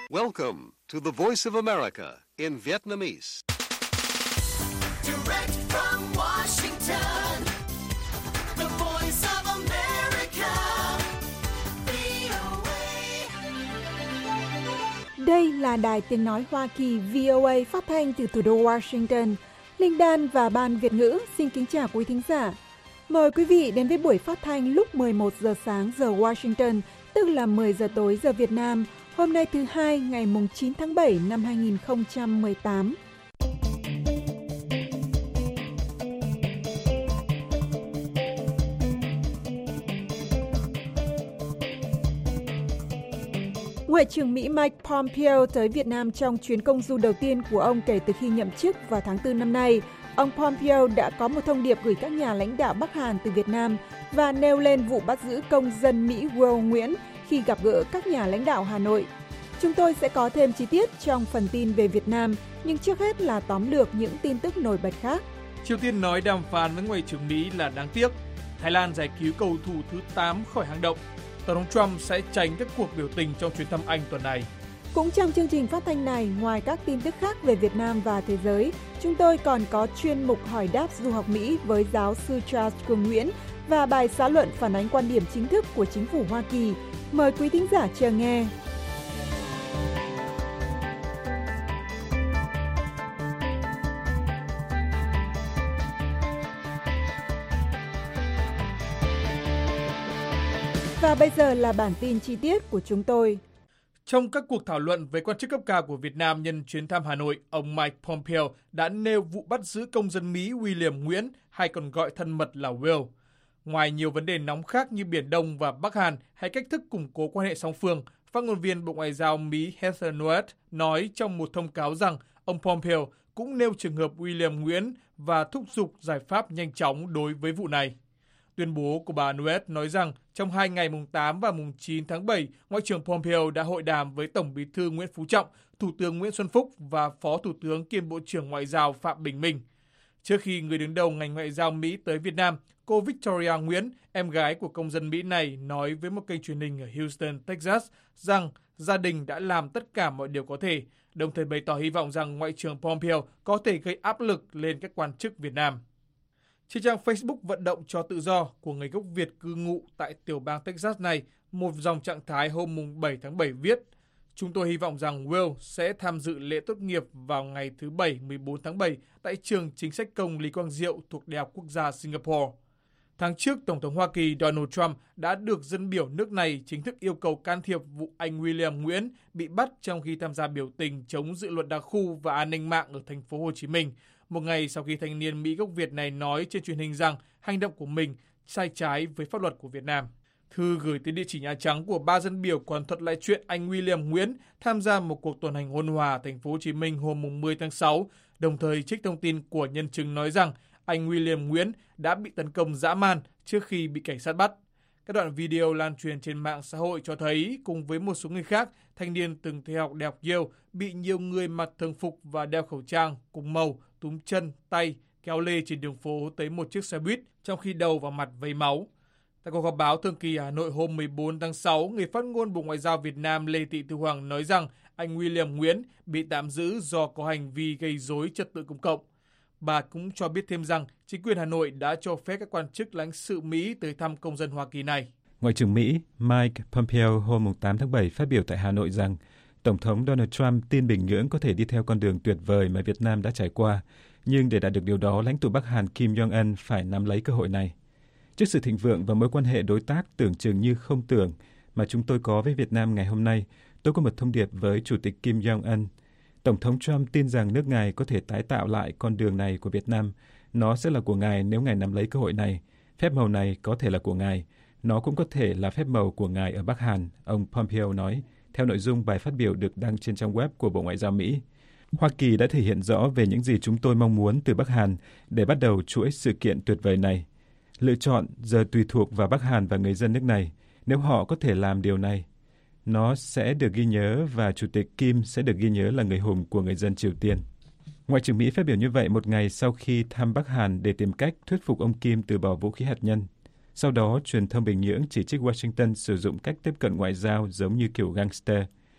Welcome to the Voice of America in Vietnamese. Direct from Washington, the Voice of America, VOA. Đây là Đài Tiếng Nói Hoa Kỳ VOA phát thanh từ thủ đô Washington. Linh Đan và Ban Việt ngữ xin kính chào quý thính giả. Mời quý vị đến với buổi phát thanh lúc 11 giờ sáng giờ Washington, tức là 10 giờ tối giờ Việt Nam, hôm nay thứ Hai ngày 9 tháng 7 năm 2018. Ngoại trưởng Mỹ Mike Pompeo tới Việt Nam trong chuyến công du đầu tiên của ông kể từ khi nhậm chức vào tháng 4 năm nay. Ông Pompeo đã có một thông điệp gửi các nhà lãnh đạo Bắc Hàn từ Việt Nam và nêu lên vụ bắt giữ công dân Mỹ Will Nguyễn khi gặp gỡ các nhà lãnh đạo Hà Nội. Chúng tôi sẽ có thêm chi tiết trong phần tin về Việt Nam, nhưng trước hết là tóm lược những tin tức nổi bật khác. Triều Tiên nói đàm phán với Ngoại trưởng Mỹ là đáng tiếc. Thái Lan giải cứu cầu thủ thứ 8 khỏi hang động. Tổng thống Trump sẽ tránh các cuộc biểu tình trong chuyến thăm Anh tuần này. Cũng trong chương trình phát thanh này, ngoài các tin tức khác về Việt Nam và thế giới, chúng tôi còn có chuyên mục hỏi đáp du học Mỹ với giáo sư Charles Cường Nguyễn và bài xã luận phản ánh quan điểm chính thức của chính phủ Hoa Kỳ. Mời quý thính giả chờ nghe. Và bây giờ là bản tin chi tiết của chúng tôi. Trong các cuộc thảo luận với quan chức cấp cao của Việt Nam nhân chuyến thăm Hà Nội, ông Mike Pompeo đã nêu vụ bắt giữ công dân Mỹ William Nguyễn, hay còn gọi thân mật là Will. Ngoài nhiều vấn đề nóng khác như Biển Đông và Bắc Hàn hay cách thức củng cố quan hệ song phương, phát ngôn viên Bộ Ngoại giao Mỹ Heather Nauert nói trong một thông cáo rằng ông Pompeo cũng nêu trường hợp William Nguyễn và thúc giục giải pháp nhanh chóng đối với vụ này. Tuyên bố của bà Nauert nói rằng trong 2 ngày mùng 8 và mùng 9 tháng 7, Ngoại trưởng Pompeo đã hội đàm với Tổng bí thư Nguyễn Phú Trọng, Thủ tướng Nguyễn Xuân Phúc và Phó Thủ tướng kiêm Bộ trưởng Ngoại giao Phạm Bình Minh. Trước khi người đứng đầu ngành ngoại giao Mỹ tới Việt Nam, cô Victoria Nguyễn, em gái của công dân Mỹ này, nói với một kênh truyền hình ở Houston, Texas rằng gia đình đã làm tất cả mọi điều có thể, đồng thời bày tỏ hy vọng rằng Ngoại trưởng Pompeo có thể gây áp lực lên các quan chức Việt Nam. Trên trang Facebook vận động cho tự do của người gốc Việt cư ngụ tại tiểu bang Texas này, một dòng trạng thái hôm 7 tháng 7 viết: Chúng tôi hy vọng rằng Will sẽ tham dự lễ tốt nghiệp vào ngày thứ Bảy 14 tháng 7 tại trường chính sách công Lý Quang Diệu thuộc Đại học Quốc gia Singapore. Tháng trước, Tổng thống Hoa Kỳ Donald Trump đã được dân biểu nước này chính thức yêu cầu can thiệp vụ anh William Nguyễn bị bắt trong khi tham gia biểu tình chống dự luật đặc khu và an ninh mạng ở thành phố Hồ Chí Minh, một ngày sau khi thanh niên Mỹ gốc Việt này nói trên truyền hình rằng hành động của mình sai trái với pháp luật của Việt Nam. Thư gửi tới địa chỉ Nhà Trắng của 3 dân biểu còn thuật lại chuyện anh William Nguyễn tham gia một cuộc tuần hành ôn hòa ở thành phố Hồ Chí Minh hôm 10 tháng 6, đồng thời trích thông tin của nhân chứng nói rằng anh William Nguyễn đã bị tấn công dã man trước khi bị cảnh sát bắt. Các đoạn video lan truyền trên mạng xã hội cho thấy, cùng với một số người khác, thanh niên từng theo học Đại học Yale bị nhiều người mặc thường phục và đeo khẩu trang cùng màu, túm chân, tay, kéo lê trên đường phố tới một chiếc xe buýt, trong khi đầu và mặt vấy máu. Tại cuộc họp báo thường kỳ Hà Nội hôm 14 tháng 6, người phát ngôn Bộ Ngoại giao Việt Nam Lê Thị Thu Hằng nói rằng anh William Nguyễn bị tạm giữ do có hành vi gây rối trật tự công cộng. Bà cũng cho biết thêm rằng chính quyền Hà Nội đã cho phép các quan chức lãnh sự Mỹ tới thăm công dân Hoa Kỳ này. Ngoại trưởng Mỹ Mike Pompeo hôm 8 tháng 7 phát biểu tại Hà Nội rằng Tổng thống Donald Trump tin Bình Nhưỡng có thể đi theo con đường tuyệt vời mà Việt Nam đã trải qua, nhưng để đạt được điều đó, lãnh tụ Bắc Hàn Kim Jong-un phải nắm lấy cơ hội này. Trước sự thịnh vượng và mối quan hệ đối tác tưởng chừng như không tưởng mà chúng tôi có với Việt Nam ngày hôm nay, tôi có một thông điệp với Chủ tịch Kim Jong-un. Tổng thống Trump tin rằng nước Ngài có thể tái tạo lại con đường này của Việt Nam. Nó sẽ là của Ngài nếu Ngài nắm lấy cơ hội này. Phép màu này có thể là của Ngài. Nó cũng có thể là phép màu của Ngài ở Bắc Hàn, ông Pompeo nói, theo nội dung bài phát biểu được đăng trên trang web của Bộ Ngoại giao Mỹ. Hoa Kỳ đã thể hiện rõ về những gì chúng tôi mong muốn từ Bắc Hàn để bắt đầu chuỗi sự kiện tuyệt vời này. Lựa chọn giờ tùy thuộc vào Bắc Hàn và người dân nước này. Nếu họ có thể làm điều này, nó sẽ được ghi nhớ và Chủ tịch Kim sẽ được ghi nhớ là người hùng của người dân Triều Tiên. Ngoại trưởng Mỹ phát biểu như vậy một ngày sau khi thăm Bắc Hàn để tìm cách thuyết phục ông Kim từ bỏ vũ khí hạt nhân. Sau đó, truyền thông Bình Nhưỡng chỉ trích Washington sử dụng cách tiếp cận ngoại giao giống như kiểu gangster.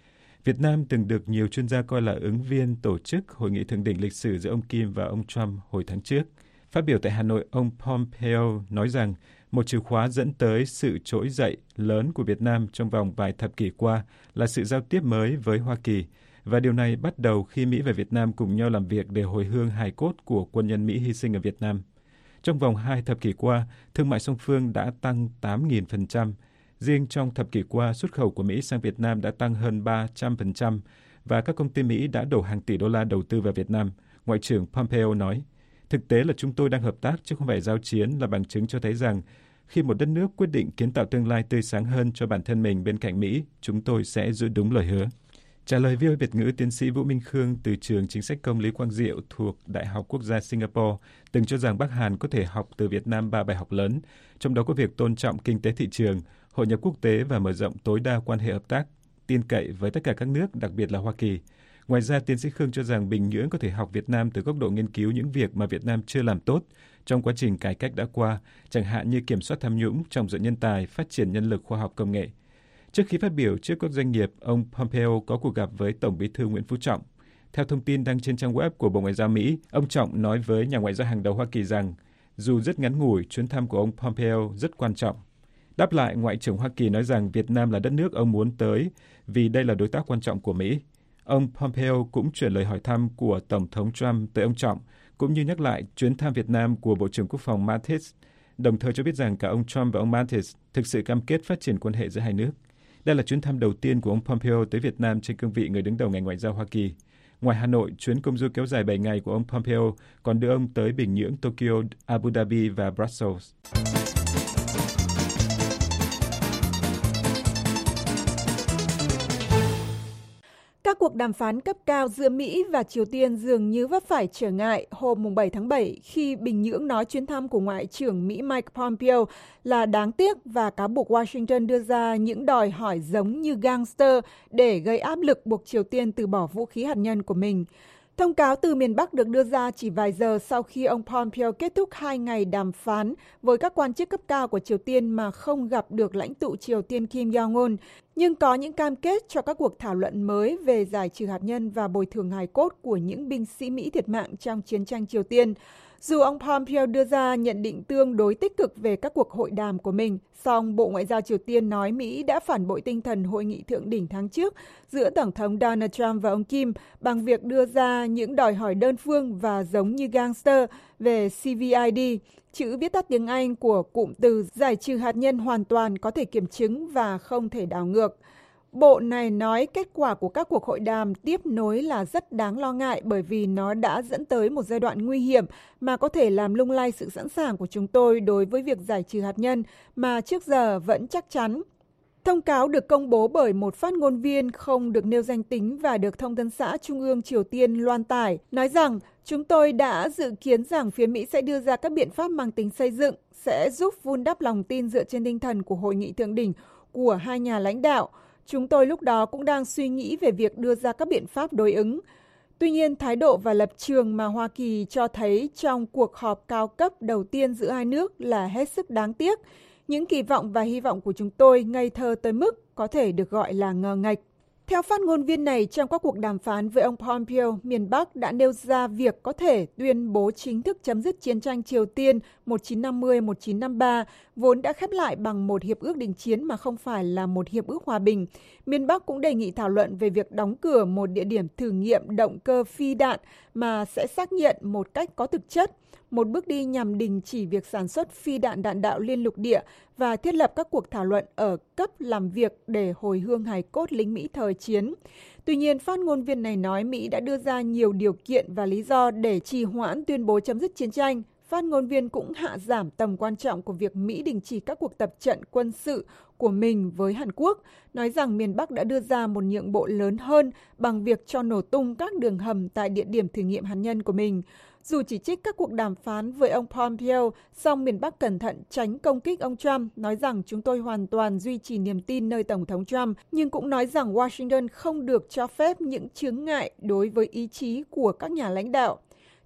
Việt Nam từng được nhiều chuyên gia coi là ứng viên tổ chức hội nghị thượng đỉnh lịch sử giữa ông Kim và ông Trump hồi tháng trước. Phát biểu tại Hà Nội, ông Pompeo nói rằng một chìa khóa dẫn tới sự trỗi dậy lớn của Việt Nam trong vòng vài thập kỷ qua là sự giao tiếp mới với Hoa Kỳ, và điều này bắt đầu khi Mỹ và Việt Nam cùng nhau làm việc để hồi hương hài cốt của quân nhân Mỹ hy sinh ở Việt Nam. Trong vòng 2 thập kỷ qua, thương mại song phương đã tăng 8.000%. Riêng trong thập kỷ qua, xuất khẩu của Mỹ sang Việt Nam đã tăng hơn 300%, và các công ty Mỹ đã đổ hàng tỷ đô la đầu tư vào Việt Nam, Ngoại trưởng Pompeo nói. Thực tế là chúng tôi đang hợp tác chứ không phải giao chiến, là bằng chứng cho thấy rằng khi một đất nước quyết định kiến tạo tương lai tươi sáng hơn cho bản thân mình bên cạnh Mỹ, chúng tôi sẽ giữ đúng lời hứa. Trả lời VOA Việt ngữ, tiến sĩ Vũ Minh Khương từ trường chính sách công Lý Quang Diệu thuộc Đại học Quốc gia Singapore từng cho rằng Bắc Hàn có thể học từ Việt Nam 3 bài học lớn, trong đó có việc tôn trọng kinh tế thị trường, hội nhập quốc tế và mở rộng tối đa quan hệ hợp tác, tin cậy với tất cả các nước, đặc biệt là Hoa Kỳ. Ngoài ra, tiến sĩ Khương cho rằng Bình Nhưỡng có thể học Việt Nam từ góc độ nghiên cứu những việc mà Việt Nam chưa làm tốt trong quá trình cải cách đã qua, chẳng hạn như kiểm soát tham nhũng, trọng dụng nhân tài, phát triển nhân lực khoa học công nghệ. Trước khi phát biểu trước các doanh nghiệp, ông Pompeo có cuộc gặp với Tổng Bí thư Nguyễn Phú Trọng. Theo thông tin đăng trên trang web của Bộ Ngoại giao Mỹ, ông Trọng nói với nhà ngoại giao hàng đầu Hoa Kỳ rằng dù rất ngắn ngủi, chuyến thăm của ông Pompeo rất quan trọng. Đáp lại, Ngoại trưởng Hoa Kỳ nói rằng Việt Nam là đất nước ông muốn tới vì đây là đối tác quan trọng của Mỹ. Ông Pompeo cũng chuyển lời hỏi thăm của Tổng thống Trump tới ông Trọng, cũng như nhắc lại chuyến thăm Việt Nam của Bộ trưởng Quốc phòng Mattis, đồng thời cho biết rằng cả ông Trump và ông Mattis thực sự cam kết phát triển quan hệ giữa hai nước. Đây là chuyến thăm đầu tiên của ông Pompeo tới Việt Nam trên cương vị người đứng đầu ngành ngoại giao Hoa Kỳ. Ngoài Hà Nội, chuyến công du kéo dài 7 ngày của ông Pompeo còn đưa ông tới Bình Nhưỡng, Tokyo, Abu Dhabi và Brussels. Các cuộc đàm phán cấp cao giữa Mỹ và Triều Tiên dường như vấp phải trở ngại hôm 7 tháng 7 khi Bình Nhưỡng nói chuyến thăm của Ngoại trưởng Mỹ Mike Pompeo là đáng tiếc và cáo buộc Washington đưa ra những đòi hỏi giống như gangster để gây áp lực buộc Triều Tiên từ bỏ vũ khí hạt nhân của mình. Thông cáo từ miền Bắc được đưa ra chỉ vài giờ sau khi ông Pompeo kết thúc 2 ngày đàm phán với các quan chức cấp cao của Triều Tiên mà không gặp được lãnh tụ Triều Tiên Kim Jong-un, nhưng có những cam kết cho các cuộc thảo luận mới về giải trừ hạt nhân và bồi thường hài cốt của những binh sĩ Mỹ thiệt mạng trong chiến tranh Triều Tiên. Dù ông Pompeo đưa ra nhận định tương đối tích cực về các cuộc hội đàm của mình, song Bộ Ngoại giao Triều Tiên nói Mỹ đã phản bội tinh thần hội nghị thượng đỉnh tháng trước giữa Tổng thống Donald Trump và ông Kim bằng việc đưa ra những đòi hỏi đơn phương và giống như gangster về CVID, chữ viết tắt tiếng Anh của cụm từ giải trừ hạt nhân hoàn toàn có thể kiểm chứng và không thể đảo ngược. Bộ này nói kết quả của các cuộc hội đàm tiếp nối là rất đáng lo ngại bởi vì nó đã dẫn tới một giai đoạn nguy hiểm mà có thể làm lung lay sự sẵn sàng của chúng tôi đối với việc giải trừ hạt nhân mà trước giờ vẫn chắc chắn. Thông cáo được công bố bởi một phát ngôn viên không được nêu danh tính và được Thông tấn xã Trung ương Triều Tiên loan tải, nói rằng chúng tôi đã dự kiến rằng phía Mỹ sẽ đưa ra các biện pháp mang tính xây dựng, sẽ giúp vun đắp lòng tin dựa trên tinh thần của hội nghị thượng đỉnh của hai nhà lãnh đạo. Chúng tôi lúc đó cũng đang suy nghĩ về việc đưa ra các biện pháp đối ứng. Tuy nhiên, thái độ và lập trường mà Hoa Kỳ cho thấy trong cuộc họp cao cấp đầu tiên giữa hai nước là hết sức đáng tiếc. Những kỳ vọng và hy vọng của chúng tôi ngây thơ tới mức có thể được gọi là ngờ nghệch. Theo phát ngôn viên này, trong các cuộc đàm phán với ông Pompeo, miền Bắc đã nêu ra việc có thể tuyên bố chính thức chấm dứt chiến tranh Triều Tiên 1950-1953, vốn đã khép lại bằng một hiệp ước đình chiến mà không phải là một hiệp ước hòa bình. Miền Bắc cũng đề nghị thảo luận về việc đóng cửa một địa điểm thử nghiệm động cơ phi đạn mà sẽ xác nhận một cách có thực chất, một bước đi nhằm đình chỉ việc sản xuất phi đạn đạn đạo liên lục địa và thiết lập các cuộc thảo luận ở cấp làm việc để hồi hương hài cốt lính Mỹ thời chiến. Tuy nhiên, phát ngôn viên này nói Mỹ đã đưa ra nhiều điều kiện và lý do để trì hoãn tuyên bố chấm dứt chiến tranh. Phát ngôn viên cũng hạ giảm tầm quan trọng của việc Mỹ đình chỉ các cuộc tập trận quân sự của mình với Hàn Quốc, nói rằng miền Bắc đã đưa ra một nhượng bộ lớn hơn bằng việc cho nổ tung các đường hầm tại địa điểm thử nghiệm hạt nhân của mình. Dù chỉ trích các cuộc đàm phán với ông Pompeo, song miền Bắc cẩn thận tránh công kích ông Trump, nói rằng chúng tôi hoàn toàn duy trì niềm tin nơi Tổng thống Trump, nhưng cũng nói rằng Washington không được cho phép những chướng ngại đối với ý chí của các nhà lãnh đạo.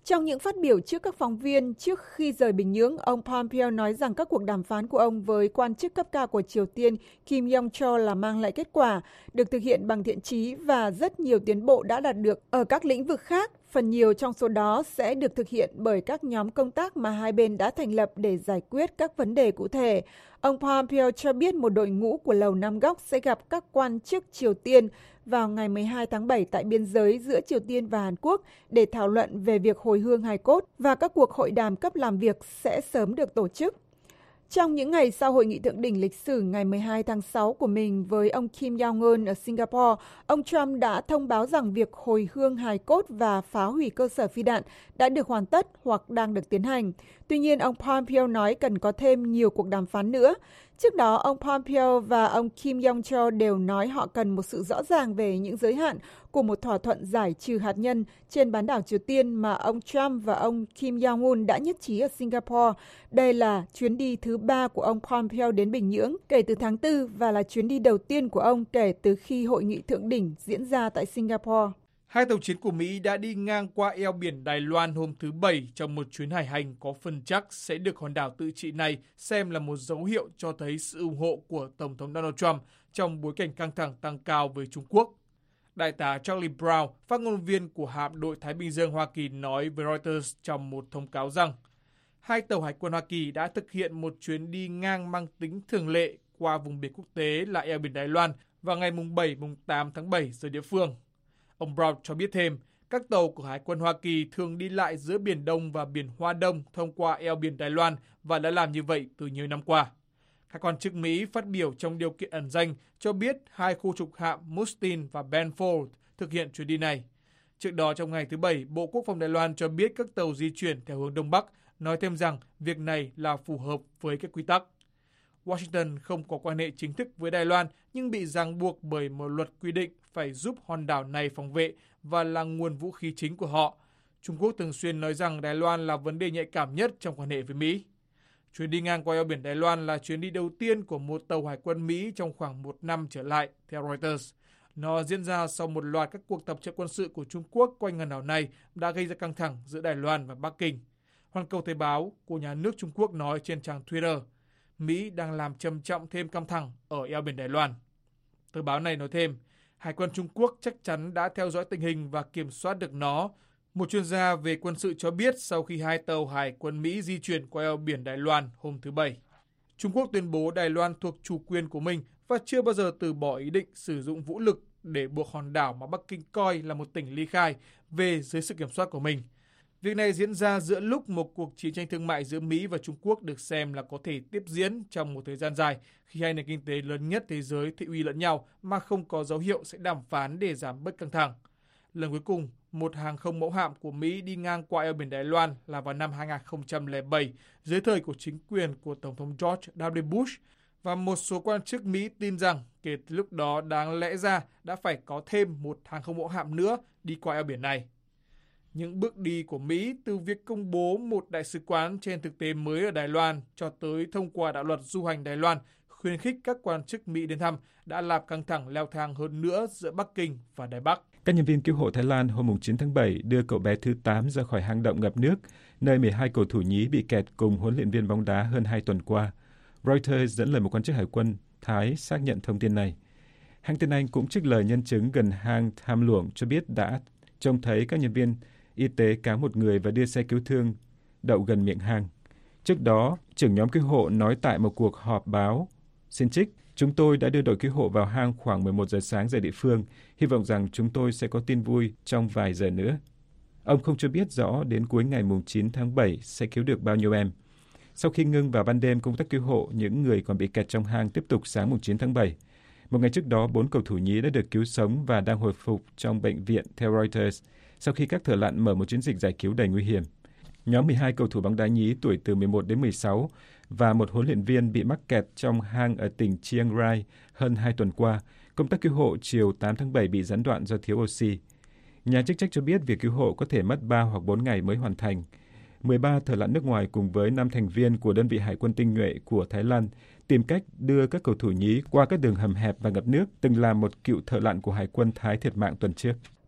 Trong những phát biểu trước các phóng viên trước khi rời Bình Nhưỡng, ông Pompeo nói rằng các cuộc đàm phán của ông với quan chức cấp cao của Triều Tiên Kim Yong-chol là mang lại kết quả, được thực hiện bằng thiện chí và rất nhiều tiến bộ đã đạt được ở các lĩnh vực khác. Phần nhiều trong số đó sẽ được thực hiện bởi các nhóm công tác mà hai bên đã thành lập để giải quyết các vấn đề cụ thể. Ông Pompeo cho biết một đội ngũ của Lầu Năm Góc sẽ gặp các quan chức Triều Tiên vào ngày 12 tháng 7 tại biên giới giữa Triều Tiên và Hàn Quốc để thảo luận về việc hồi hương hài cốt, và các cuộc hội đàm cấp làm việc sẽ sớm được tổ chức. Trong những ngày sau hội nghị thượng đỉnh lịch sử ngày 12 tháng 6 của mình với ông Kim Jong-un ở Singapore, ông Trump đã thông báo rằng việc hồi hương hài cốt và phá hủy cơ sở phi đạn đã được hoàn tất hoặc đang được tiến hành. Tuy nhiên, ông Pompeo nói cần có thêm nhiều cuộc đàm phán nữa. Trước đó, ông Pompeo và ông Kim Yong-chol đều nói họ cần một sự rõ ràng về những giới hạn của một thỏa thuận giải trừ hạt nhân trên bán đảo Triều Tiên mà ông Trump và ông Kim Jong-un đã nhất trí ở Singapore. Đây là chuyến đi thứ 3 của ông Pompeo đến Bình Nhưỡng kể từ tháng 4 và là chuyến đi đầu tiên của ông kể từ khi hội nghị thượng đỉnh diễn ra tại Singapore. Hai tàu chiến của Mỹ đã đi ngang qua eo biển Đài Loan hôm thứ Bảy trong một chuyến hải hành có phần chắc sẽ được hòn đảo tự trị này xem là một dấu hiệu cho thấy sự ủng hộ của Tổng thống Donald Trump trong bối cảnh căng thẳng tăng cao với Trung Quốc. Đại tá Charlie Brown, phát ngôn viên của hạm đội Thái Bình Dương Hoa Kỳ nói với Reuters trong một thông cáo rằng hai tàu hải quân Hoa Kỳ đã thực hiện một chuyến đi ngang mang tính thường lệ qua vùng biển quốc tế là eo biển Đài Loan vào ngày 7-8 tháng 7 giờ địa phương. Ông Brown cho biết thêm, các tàu của Hải quân Hoa Kỳ thường đi lại giữa Biển Đông và Biển Hoa Đông thông qua eo biển Đài Loan và đã làm như vậy từ nhiều năm qua. Các quan chức Mỹ phát biểu trong điều kiện ẩn danh cho biết hai khu trục hạm Mustin và Benfold thực hiện chuyến đi này. Trước đó trong ngày thứ Bảy, Bộ Quốc phòng Đài Loan cho biết các tàu di chuyển theo hướng Đông Bắc, nói thêm rằng việc này là phù hợp với các quy tắc. Washington không có quan hệ chính thức với Đài Loan nhưng bị ràng buộc bởi một luật quy định phải giúp hòn đảo này phòng vệ và là nguồn vũ khí chính của họ. Trung Quốc thường xuyên nói rằng Đài Loan là vấn đề nhạy cảm nhất trong quan hệ với Mỹ. Chuyến đi ngang qua eo biển Đài Loan là chuyến đi đầu tiên của một tàu hải quân Mỹ trong khoảng 1 năm trở lại, theo Reuters. Nó diễn ra sau một loạt các cuộc tập trận quân sự của Trung Quốc quanh hòn đảo này đã gây ra căng thẳng giữa Đài Loan và Bắc Kinh. Hoàn Cầu Thời báo của nhà nước Trung Quốc nói trên trang Twitter, Mỹ đang làm trầm trọng thêm căng thẳng ở eo biển Đài Loan. Tờ báo này nói thêm, Hải quân Trung Quốc chắc chắn đã theo dõi tình hình và kiểm soát được nó. Một chuyên gia về quân sự cho biết sau khi hai tàu Hải quân Mỹ di chuyển qua eo biển Đài Loan hôm thứ Bảy. Trung Quốc tuyên bố Đài Loan thuộc chủ quyền của mình và chưa bao giờ từ bỏ ý định sử dụng vũ lực để buộc hòn đảo mà Bắc Kinh coi là một tỉnh ly khai về dưới sự kiểm soát của mình. Việc này diễn ra giữa lúc một cuộc chiến tranh thương mại giữa Mỹ và Trung Quốc được xem là có thể tiếp diễn trong một thời gian dài khi hai nền kinh tế lớn nhất thế giới thị uy lẫn nhau mà không có dấu hiệu sẽ đàm phán để giảm bớt căng thẳng. Lần cuối cùng, một hàng không mẫu hạm của Mỹ đi ngang qua eo biển Đài Loan là vào năm 2007 dưới thời của chính quyền của Tổng thống George W. Bush, và một số quan chức Mỹ tin rằng kể từ lúc đó đáng lẽ ra đã phải có thêm một hàng không mẫu hạm nữa đi qua eo biển này. Những bước đi của Mỹ từ việc công bố một đại sứ quán trên thực tế mới ở Đài Loan cho tới thông qua đạo luật du hành Đài Loan khuyến khích các quan chức Mỹ đến thăm đã làm căng thẳng leo thang hơn nữa giữa Bắc Kinh và Đài Bắc. Các nhân viên cứu hộ Thái Lan hôm 9 tháng 7 đưa cậu bé thứ 8 ra khỏi hang động ngập nước, nơi 12 cầu thủ nhí bị kẹt cùng huấn luyện viên bóng đá hơn 2 tuần qua. Reuters dẫn lời một quan chức hải quân Thái xác nhận thông tin này. Hãng tin Anh cũng trích lời nhân chứng gần hang Tham Luang cho biết đã trông thấy các nhân viên y tế kéo một người và đưa xe cứu thương đậu gần miệng hang. Trước đó, trưởng nhóm cứu hộ nói tại một cuộc họp báo, xin trích, chúng tôi đã đưa đội cứu hộ vào hang khoảng 11 giờ sáng giờ địa phương, hy vọng rằng chúng tôi sẽ có tin vui trong vài giờ nữa. Ông không cho biết rõ đến cuối ngày 9 tháng 7 sẽ cứu được bao nhiêu em. Sau khi ngưng vào ban đêm công tác cứu hộ, những người còn bị kẹt trong hang tiếp tục sáng 9 tháng 7. Một ngày trước đó, 4 cầu thủ nhí đã được cứu sống và đang hồi phục trong bệnh viện, theo Reuters, sau khi các thợ lặn mở một chiến dịch giải cứu đầy nguy hiểm. Nhóm 12 cầu thủ bóng đá nhí tuổi từ 11 đến 16 và một huấn luyện viên bị mắc kẹt trong hang ở tỉnh Chiang Rai hơn 2 tuần qua. Công tác cứu hộ chiều 8 tháng 7 bị gián đoạn do thiếu oxy. Nhà chức trách cho biết việc cứu hộ có thể mất 3 hoặc 4 ngày mới hoàn thành. 13 thợ lặn nước ngoài cùng với 5 thành viên của đơn vị hải quân tinh nhuệ của Thái Lan tìm cách đưa các cầu thủ nhí qua các đường hầm hẹp và ngập nước, từng làm một cựu thợ lặn của hải quân Thái thiệt mạng tuần trước.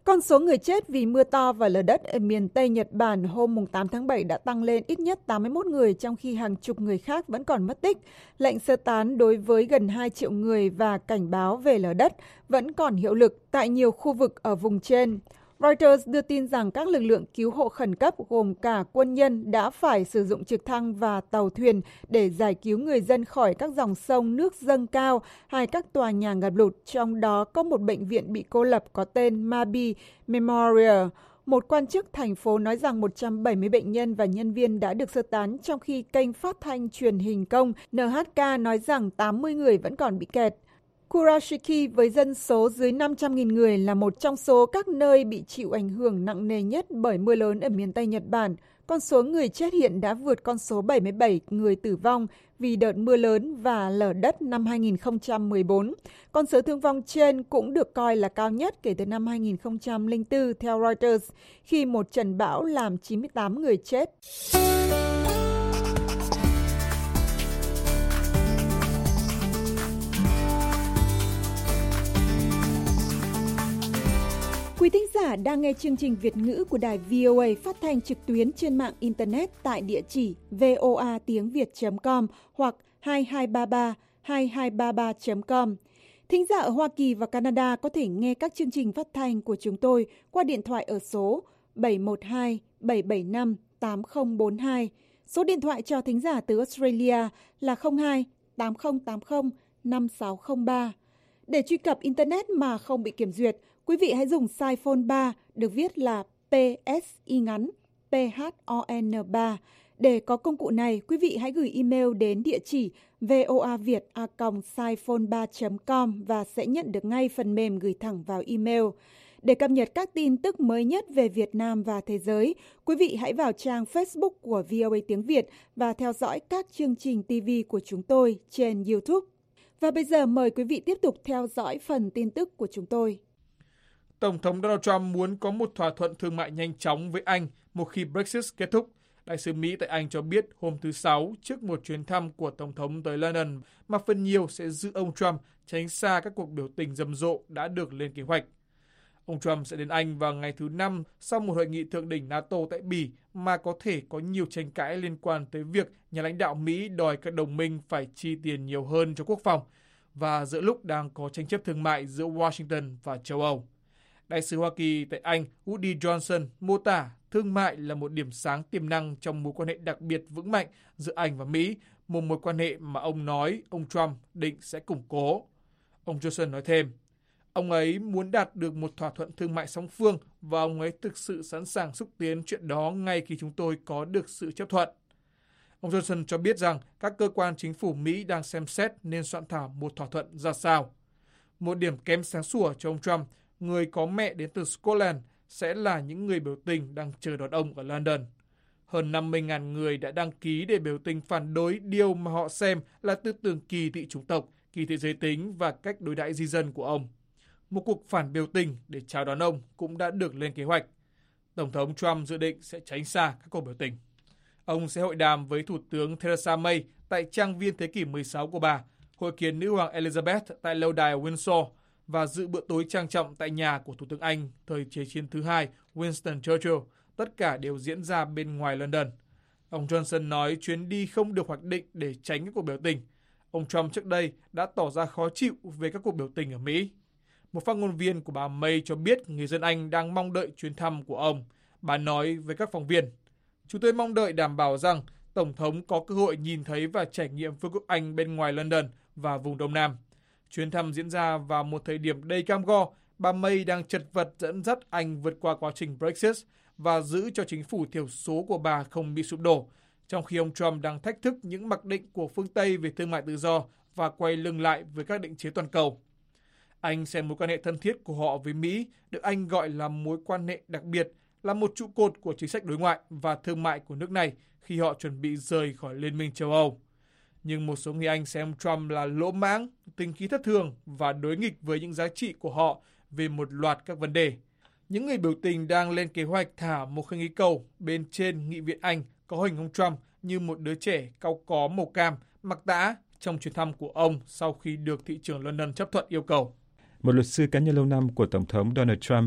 Con số người chết vì mưa to và lở đất ở miền Tây Nhật Bản hôm 8 tháng 7 đã tăng lên ít nhất 81 người, trong khi hàng chục người khác vẫn còn mất tích. Lệnh sơ tán đối với gần 2 triệu người và cảnh báo về lở đất vẫn còn hiệu lực tại nhiều khu vực ở vùng trên. Reuters đưa tin rằng các lực lượng cứu hộ khẩn cấp gồm cả quân nhân đã phải sử dụng trực thăng và tàu thuyền để giải cứu người dân khỏi các dòng sông nước dâng cao hay các tòa nhà ngập lụt, trong đó có một bệnh viện bị cô lập có tên Mabi Memorial. Một quan chức thành phố nói rằng 170 bệnh nhân và nhân viên đã được sơ tán, trong khi kênh phát thanh truyền hình công NHK nói rằng 80 người vẫn còn bị kẹt. Kurashiki với dân số dưới 500.000 người là một trong số các nơi bị chịu ảnh hưởng nặng nề nhất bởi mưa lớn ở miền Tây Nhật Bản. Con số người chết hiện đã vượt con số 77 người tử vong vì đợt mưa lớn và lở đất năm 2014. Con số thương vong trên cũng được coi là cao nhất kể từ năm 2004 theo Reuters, khi một trận bão làm 98 người chết. Quý thính giả đang nghe chương trình Việt ngữ của đài VOA phát thanh trực tuyến trên mạng Internet tại địa chỉ voatiengviet.com hoặc 2233.com. Thính giả ở Hoa Kỳ và Canada có thể nghe các chương trình phát thanh của chúng tôi qua điện thoại ở số 712-775-8042. Số điện thoại cho thính giả từ Australia là 02-8080-5603. Để truy cập Internet mà không bị kiểm duyệt, quý vị hãy dùng size phone 3 được viết là PSI ngắn PHON 3. Để có công cụ này, quý vị hãy gửi email đến địa chỉ voaviet@siphone3.com và sẽ nhận được ngay phần mềm gửi thẳng vào email. Để cập nhật các tin tức mới nhất về Việt Nam và thế giới, quý vị hãy vào trang Facebook của VOA Tiếng Việt và theo dõi các chương trình TV của chúng tôi trên YouTube. Và bây giờ mời quý vị tiếp tục theo dõi phần tin tức của chúng tôi. Tổng thống Donald Trump muốn có một thỏa thuận thương mại nhanh chóng với Anh một khi Brexit kết thúc. Đại sứ Mỹ tại Anh cho biết hôm thứ Sáu trước một chuyến thăm của Tổng thống tới London mà phần nhiều sẽ giữ ông Trump tránh xa các cuộc biểu tình rầm rộ đã được lên kế hoạch. Ông Trump sẽ đến Anh vào ngày thứ Năm sau một hội nghị thượng đỉnh NATO tại Bỉ mà có thể có nhiều tranh cãi liên quan tới việc nhà lãnh đạo Mỹ đòi các đồng minh phải chi tiền nhiều hơn cho quốc phòng và giữa lúc đang có tranh chấp thương mại giữa Washington và châu Âu. Đại sứ Hoa Kỳ tại Anh Woody Johnson mô tả thương mại là một điểm sáng tiềm năng trong mối quan hệ đặc biệt vững mạnh giữa Anh và Mỹ, một mối quan hệ mà ông nói ông Trump định sẽ củng cố. Ông Johnson nói thêm, ông ấy muốn đạt được một thỏa thuận thương mại song phương và ông ấy thực sự sẵn sàng xúc tiến chuyện đó ngay khi chúng tôi có được sự chấp thuận. Ông Johnson cho biết rằng các cơ quan chính phủ Mỹ đang xem xét nên soạn thảo một thỏa thuận ra sao. Một điểm kém sáng sủa cho ông Trump, người có mẹ đến từ Scotland, sẽ là những người biểu tình đang chờ đón ông ở London. Hơn 50.000 người đã đăng ký để biểu tình phản đối điều mà họ xem là tư tưởng kỳ thị chủng tộc, kỳ thị giới tính và cách đối đãi di dân của ông. Một cuộc phản biểu tình để chào đón ông cũng đã được lên kế hoạch. Tổng thống Trump dự định sẽ tránh xa các cuộc biểu tình. Ông sẽ hội đàm với Thủ tướng Theresa May tại trang viên thế kỷ 16 của bà, hội kiến nữ hoàng Elizabeth tại lâu đài Windsor và dự bữa tối trang trọng tại nhà của Thủ tướng Anh thời Thế chiến thứ hai Winston Churchill. Tất cả đều diễn ra bên ngoài London. Ông Johnson nói chuyến đi không được hoạch định để tránh các cuộc biểu tình. Ông Trump trước đây đã tỏ ra khó chịu về các cuộc biểu tình ở Mỹ. Một phát ngôn viên của bà May cho biết người dân Anh đang mong đợi chuyến thăm của ông. Bà nói với các phóng viên, chúng tôi mong đợi đảm bảo rằng Tổng thống có cơ hội nhìn thấy và trải nghiệm Vương quốc Anh bên ngoài London và vùng Đông Nam. Chuyến thăm diễn ra vào một thời điểm đầy cam go, bà May đang chật vật dẫn dắt Anh vượt qua quá trình Brexit và giữ cho chính phủ thiểu số của bà không bị sụp đổ, trong khi ông Trump đang thách thức những mặc định của phương Tây về thương mại tự do và quay lưng lại với các định chế toàn cầu. Anh xem mối quan hệ thân thiết của họ với Mỹ, được Anh gọi là mối quan hệ đặc biệt, là một trụ cột của chính sách đối ngoại và thương mại của nước này khi họ chuẩn bị rời khỏi Liên minh châu Âu. Nhưng một số người Anh xem Trump là lỗ mãng, tính khí thất thường và đối nghịch với những giá trị của họ về một loạt các vấn đề. Những người biểu tình đang lên kế hoạch thả một khinh khí cầu bên trên Nghị viện Anh có hình ông Trump như một đứa trẻ cau có màu cam, mặc tã trong chuyến thăm của ông sau khi được thị trưởng London chấp thuận yêu cầu. Một luật sư cá nhân lâu năm của Tổng thống Donald Trump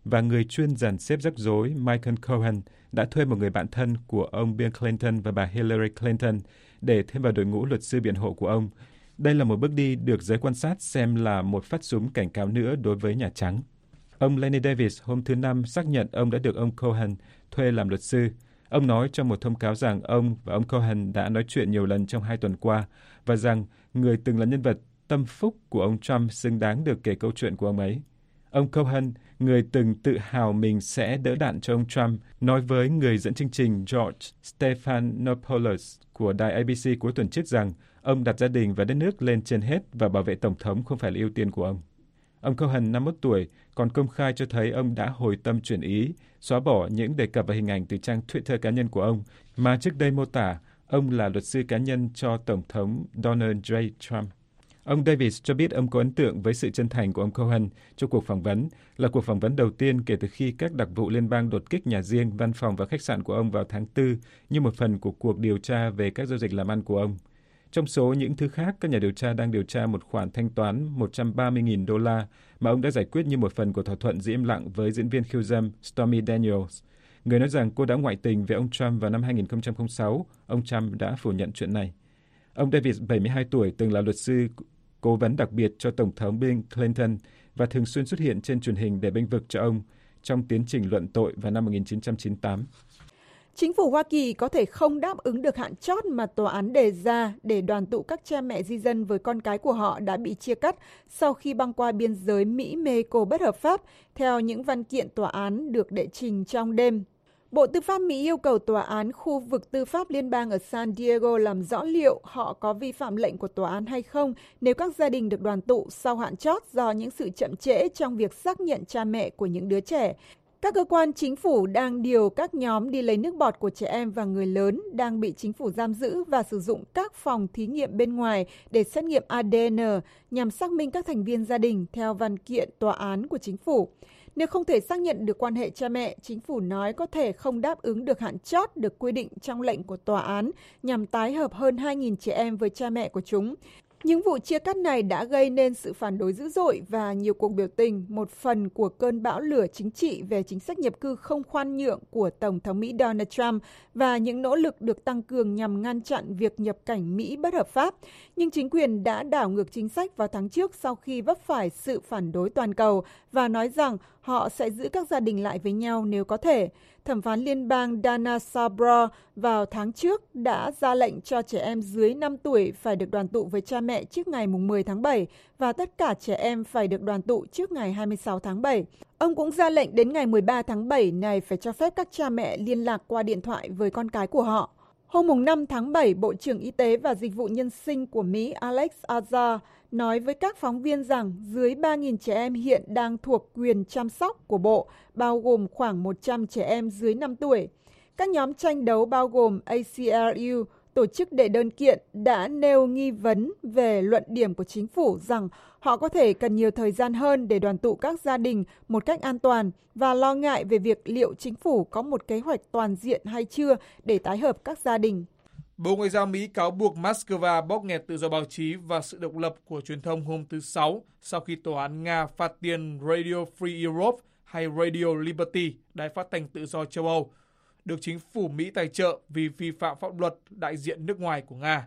và người chuyên dàn xếp rắc rối Michael Cohen đã thuê một người bạn thân của ông Bill Clinton và bà Hillary Clinton để thêm vào đội ngũ luật sư biện hộ của ông. Đây là một bước đi được giới quan sát xem là một phát súng cảnh cáo nữa đối với Nhà Trắng. Ông Lenny Davis hôm thứ Năm xác nhận ông đã được ông Cohen thuê làm luật sư. Ông nói trong một thông cáo rằng ông và ông Cohen đã nói chuyện nhiều lần trong 2 tuần qua và rằng người từng là nhân vật tâm phúc của ông Trump xứng đáng được kể câu chuyện của ông ấy. Ông Cohen, người từng tự hào mình sẽ đỡ đạn cho ông Trump, nói với người dẫn chương trình George Stephanopoulos của đài ABC cuối tuần trước rằng ông đặt gia đình và đất nước lên trên hết và bảo vệ Tổng thống không phải là ưu tiên của ông. Ông Cohen, 51 tuổi, còn công khai cho thấy ông đã hồi tâm chuyển ý, xóa bỏ những đề cập và hình ảnh từ trang Twitter cá nhân của ông, mà trước đây mô tả ông là luật sư cá nhân cho Tổng thống Donald J. Trump. Ông Davis cho biết ông có ấn tượng với sự chân thành của ông Cohen trong cuộc phỏng vấn, là cuộc phỏng vấn đầu tiên kể từ khi các đặc vụ liên bang đột kích nhà riêng, văn phòng và khách sạn của ông vào tháng 4 như một phần của cuộc điều tra về các giao dịch làm ăn của ông. Trong số những thứ khác, các nhà điều tra đang điều tra một khoản thanh toán $130.000 mà ông đã giải quyết như một phần của thỏa thuận giữ im lặng với diễn viên khiêu dâm Stormy Daniels. Người nói rằng cô đã ngoại tình với ông Trump vào năm 2006. Ông Trump đã phủ nhận chuyện này. Ông Davis, 72 tuổi, từng là luật sư cố vấn đặc biệt cho Tổng thống Bill Clinton và thường xuyên xuất hiện trên truyền hình để bênh vực cho ông trong tiến trình luận tội vào năm 1998. Chính phủ Hoa Kỳ có thể không đáp ứng được hạn chót mà tòa án đề ra để đoàn tụ các cha mẹ di dân với con cái của họ đã bị chia cắt sau khi băng qua biên giới Mỹ-Mexico bất hợp pháp, theo những văn kiện tòa án được đệ trình trong đêm. Bộ Tư pháp Mỹ yêu cầu tòa án khu vực tư pháp liên bang ở San Diego làm rõ liệu họ có vi phạm lệnh của tòa án hay không nếu các gia đình được đoàn tụ sau hạn chót do những sự chậm trễ trong việc xác nhận cha mẹ của những đứa trẻ. Các cơ quan chính phủ đang điều các nhóm đi lấy nước bọt của trẻ em và người lớn đang bị chính phủ giam giữ và sử dụng các phòng thí nghiệm bên ngoài để xét nghiệm ADN nhằm xác minh các thành viên gia đình theo văn kiện tòa án của chính phủ. Nếu không thể xác nhận được quan hệ cha mẹ, chính phủ nói có thể không đáp ứng được hạn chót được quy định trong lệnh của tòa án nhằm tái hợp hơn 2.000 trẻ em với cha mẹ của chúng. Những vụ chia cắt này đã gây nên sự phản đối dữ dội và nhiều cuộc biểu tình, một phần của cơn bão lửa chính trị về chính sách nhập cư không khoan nhượng của Tổng thống Mỹ Donald Trump và những nỗ lực được tăng cường nhằm ngăn chặn việc nhập cảnh Mỹ bất hợp pháp. Nhưng chính quyền đã đảo ngược chính sách vào tháng trước sau khi vấp phải sự phản đối toàn cầu và nói rằng họ sẽ giữ các gia đình lại với nhau nếu có thể. Thẩm phán liên bang Dana Sabra vào tháng trước đã ra lệnh cho trẻ em dưới 5 tuổi phải được đoàn tụ với cha mẹ trước ngày 10 tháng 7 và tất cả trẻ em phải được đoàn tụ trước ngày 26 tháng 7. Ông cũng ra lệnh đến ngày 13 tháng 7 này phải cho phép các cha mẹ liên lạc qua điện thoại với con cái của họ. Hôm 5 tháng 7, Bộ trưởng Y tế và Dịch vụ Nhân sinh của Mỹ Alex Azar nói với các phóng viên rằng dưới 3.000 trẻ em hiện đang thuộc quyền chăm sóc của Bộ, bao gồm khoảng 100 trẻ em dưới 5 tuổi. Các nhóm tranh đấu bao gồm ACLU, tổ chức đệ đơn kiện, đã nêu nghi vấn về luận điểm của chính phủ rằng họ có thể cần nhiều thời gian hơn để đoàn tụ các gia đình một cách an toàn và lo ngại về việc liệu chính phủ có một kế hoạch toàn diện hay chưa để tái hợp các gia đình. Bộ Ngoại giao Mỹ cáo buộc Moscow bóp nghẹt tự do báo chí và sự độc lập của truyền thông hôm thứ Sáu sau khi tòa án Nga phạt tiền Radio Free Europe hay Radio Liberty, đài phát thanh tự do châu Âu, được chính phủ Mỹ tài trợ vì vi phạm pháp luật đại diện nước ngoài của Nga.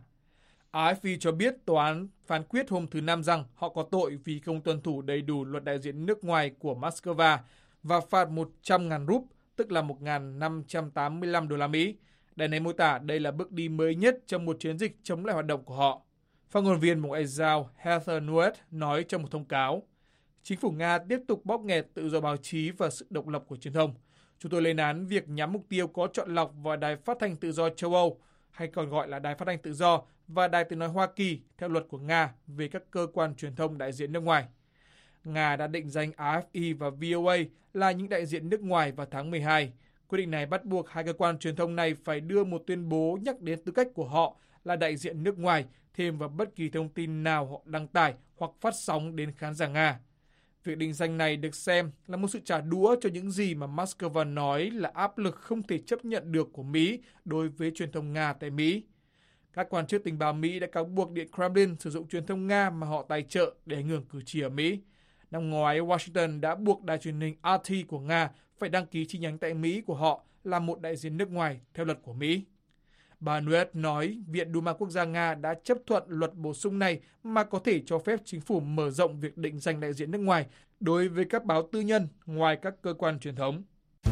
AFP cho biết tòa án phán quyết hôm thứ Năm rằng họ có tội vì không tuân thủ đầy đủ luật đại diện nước ngoài của Moscow và phạt 100.000 rúp, tức là 1.585 đô la Mỹ. Đài này mô tả đây là bước đi mới nhất trong một chiến dịch chống lại hoạt động của họ. Phát ngôn viên Bộ Ngoại giao Heather Nauert nói trong một thông cáo, chính phủ Nga tiếp tục bóp nghẹt tự do báo chí và sự độc lập của truyền thông. Chúng tôi lên án việc nhắm mục tiêu có chọn lọc vào Đài Phát thanh Tự do châu Âu, hay còn gọi là Đài Phát thanh Tự do, và Đài Tiếng nói Hoa Kỳ theo luật của Nga về các cơ quan truyền thông đại diện nước ngoài. Nga đã định danh AFP và VOA là những đại diện nước ngoài vào tháng 12. Quyết định này bắt buộc hai cơ quan truyền thông này phải đưa một tuyên bố nhắc đến tư cách của họ là đại diện nước ngoài thêm vào bất kỳ thông tin nào họ đăng tải hoặc phát sóng đến khán giả Nga. Việc định danh này được xem là một sự trả đũa cho những gì mà Moscow nói là áp lực không thể chấp nhận được của Mỹ đối với truyền thông Nga tại Mỹ. Các quan chức tình báo Mỹ đã cáo buộc Điện Kremlin sử dụng truyền thông Nga mà họ tài trợ để ảnh hưởng cử tri ở Mỹ. Năm ngoái, Washington đã buộc đài truyền hình RT của Nga phải đăng ký chi nhánh tại Mỹ của họ là một đại diện nước ngoài theo luật của Mỹ. Bà Nuet nói Viện Duma Quốc gia Nga đã chấp thuận luật bổ sung này mà có thể cho phép chính phủ mở rộng việc định danh đại diện nước ngoài đối với các báo tư nhân ngoài các cơ quan truyền thống.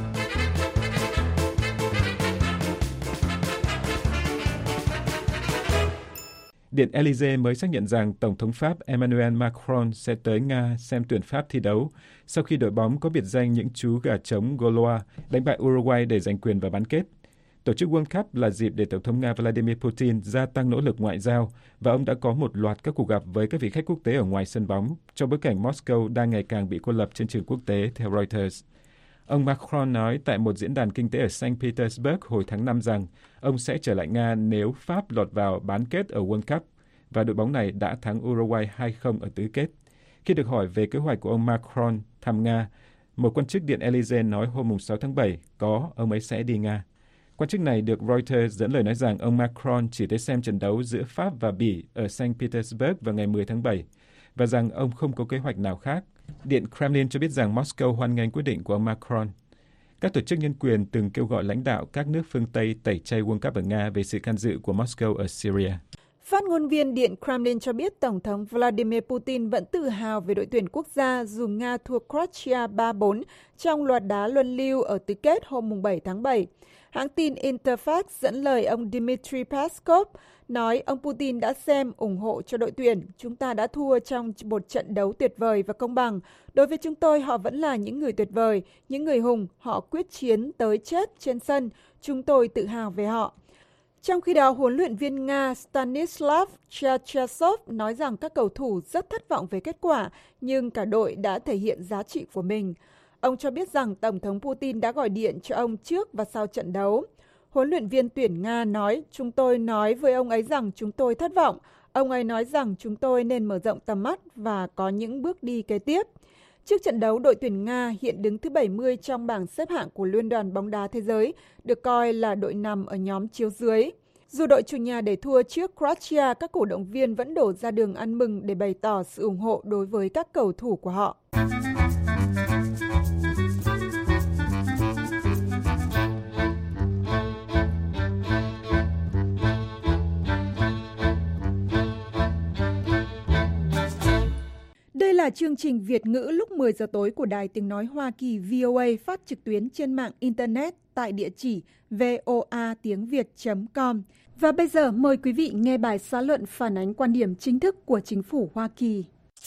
Điện Élysée mới xác nhận rằng Tổng thống Pháp Emmanuel Macron sẽ tới Nga xem tuyển Pháp thi đấu sau khi đội bóng có biệt danh những chú gà trống Gaulois đánh bại Uruguay để giành quyền vào bán kết. Tổ chức World Cup là dịp để Tổng thống Nga Vladimir Putin gia tăng nỗ lực ngoại giao và ông đã có một loạt các cuộc gặp với các vị khách quốc tế ở ngoài sân bóng trong bối cảnh Moscow đang ngày càng bị cô lập trên trường quốc tế, theo Reuters. Ông Macron nói tại một diễn đàn kinh tế ở Saint Petersburg hồi tháng 5 rằng ông sẽ trở lại Nga nếu Pháp lọt vào bán kết ở World Cup, và đội bóng này đã thắng Uruguay 2-0 ở tứ kết. Khi được hỏi về kế hoạch của ông Macron thăm Nga, một quan chức Điện Élysée nói hôm 6 tháng 7 ông ấy sẽ đi Nga. Quan chức này được Reuters dẫn lời nói rằng ông Macron chỉ tới xem trận đấu giữa Pháp và Bỉ ở Saint Petersburg vào ngày 10 tháng 7 và rằng ông không có kế hoạch nào khác. Điện Kremlin cho biết rằng Moscow hoan nghênh quyết định của ông Macron. Các tổ chức nhân quyền từng kêu gọi lãnh đạo các nước phương Tây tẩy chay World Cup ở Nga về sự can dự của Moscow ở Syria. Phát ngôn viên Điện Kremlin cho biết Tổng thống Vladimir Putin vẫn tự hào về đội tuyển quốc gia dù Nga thua Croatia 3-4 trong loạt đá luân lưu ở tứ kết hôm 7 tháng 7. Hãng tin Interfax dẫn lời ông Dmitry Peskov nói ông Putin đã xem ủng hộ cho đội tuyển. Chúng ta đã thua trong một trận đấu tuyệt vời và công bằng. Đối với chúng tôi, họ vẫn là những người tuyệt vời, những người hùng. Họ quyết chiến tới chết trên sân. Chúng tôi tự hào về họ. Trong khi đó, huấn luyện viên Nga Stanislav Cherchesov nói rằng các cầu thủ rất thất vọng về kết quả, nhưng cả đội đã thể hiện giá trị của mình. Ông cho biết rằng Tổng thống Putin đã gọi điện cho ông trước và sau trận đấu. Huấn luyện viên tuyển Nga nói, chúng tôi nói với ông ấy rằng chúng tôi thất vọng. Ông ấy nói rằng chúng tôi nên mở rộng tầm mắt và có những bước đi kế tiếp. Trước trận đấu, đội tuyển Nga hiện đứng thứ 70 trong bảng xếp hạng của Liên đoàn bóng đá thế giới, được coi là đội nằm ở nhóm chiếu dưới. Dù đội chủ nhà để thua trước Croatia, các cổ động viên vẫn đổ ra đường ăn mừng để bày tỏ sự ủng hộ đối với các cầu thủ của họ. Đây là chương trình Việt ngữ lúc 10 giờ tối của Đài Tiếng Nói Hoa Kỳ VOA phát trực tuyến trên mạng Internet tại địa chỉ voatiengviet.com. Và bây giờ mời quý vị nghe bài xã luận phản ánh quan điểm chính thức của chính phủ Hoa Kỳ.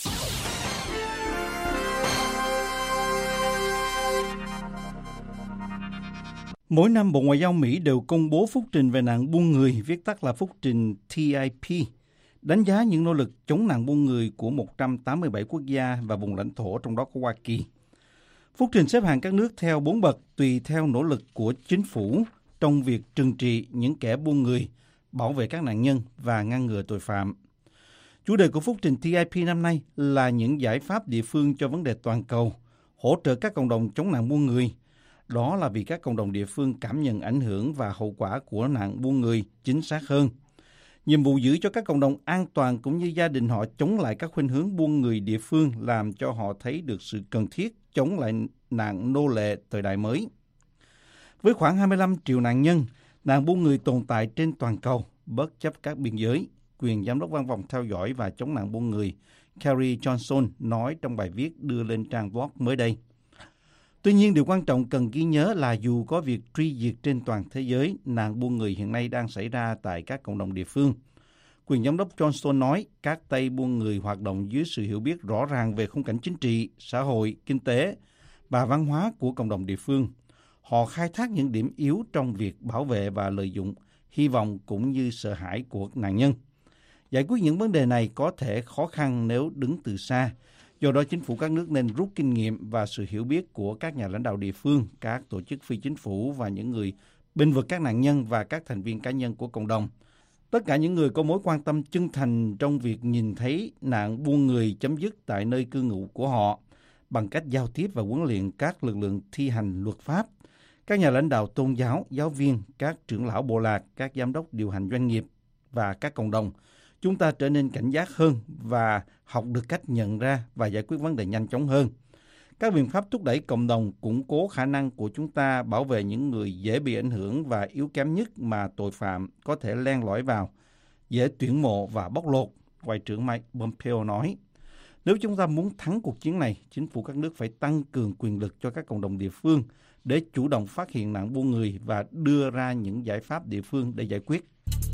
Mỗi năm Bộ Ngoại giao Mỹ đều công bố phúc trình về nạn buôn người, viết tắt là phúc trình TIP, đánh giá những nỗ lực chống nạn buôn người của 187 quốc gia và vùng lãnh thổ trong đó có Hoa Kỳ. Phúc trình xếp hạng các nước theo 4 bậc tùy theo nỗ lực của chính phủ trong việc trừng trị những kẻ buôn người, bảo vệ các nạn nhân và ngăn ngừa tội phạm. Chủ đề của phúc trình TIP năm nay là những giải pháp địa phương cho vấn đề toàn cầu, hỗ trợ các cộng đồng chống nạn buôn người. Đó là vì các cộng đồng địa phương cảm nhận ảnh hưởng và hậu quả của nạn buôn người chính xác hơn. Nhiệm vụ giữ cho các cộng đồng an toàn cũng như gia đình họ chống lại các khuynh hướng buôn người địa phương làm cho họ thấy được sự cần thiết chống lại nạn nô lệ thời đại mới. Với khoảng 25 triệu nạn nhân, nạn buôn người tồn tại trên toàn cầu, bất chấp các biên giới, quyền giám đốc văn phòng theo dõi và chống nạn buôn người Carrie Johnson nói trong bài viết đưa lên trang blog mới đây. Tuy nhiên, điều quan trọng cần ghi nhớ là dù có việc truy diệt trên toàn thế giới, nạn buôn người hiện nay đang xảy ra tại các cộng đồng địa phương. Quyền giám đốc Johnson nói các tay buôn người hoạt động dưới sự hiểu biết rõ ràng về khung cảnh chính trị, xã hội, kinh tế và văn hóa của cộng đồng địa phương. Họ khai thác những điểm yếu trong việc bảo vệ và lợi dụng hy vọng cũng như sợ hãi của nạn nhân. Giải quyết những vấn đề này có thể khó khăn nếu đứng từ xa. Do đó, chính phủ các nước nên rút kinh nghiệm và sự hiểu biết của các nhà lãnh đạo địa phương, các tổ chức phi chính phủ và những người bênh vực các nạn nhân và các thành viên cá nhân của cộng đồng. Tất cả những người có mối quan tâm chân thành trong việc nhìn thấy nạn buôn người chấm dứt tại nơi cư ngụ của họ bằng cách giao tiếp và huấn luyện các lực lượng thi hành luật pháp, các nhà lãnh đạo tôn giáo, giáo viên, các trưởng lão bộ lạc, các giám đốc điều hành doanh nghiệp và các cộng đồng. chúng ta trở nên cảnh giác hơn và học được cách nhận ra và giải quyết vấn đề nhanh chóng hơn. Các biện pháp thúc đẩy cộng đồng củng cố khả năng của chúng ta bảo vệ những người dễ bị ảnh hưởng và yếu kém nhất mà tội phạm có thể len lỏi vào, dễ tuyển mộ và bóc lột, Ngoại trưởng Mike Pompeo nói. Nếu chúng ta muốn thắng cuộc chiến này, chính phủ các nước phải tăng cường quyền lực cho các cộng đồng địa phương để chủ động phát hiện nạn buôn người và đưa ra những giải pháp địa phương để giải quyết.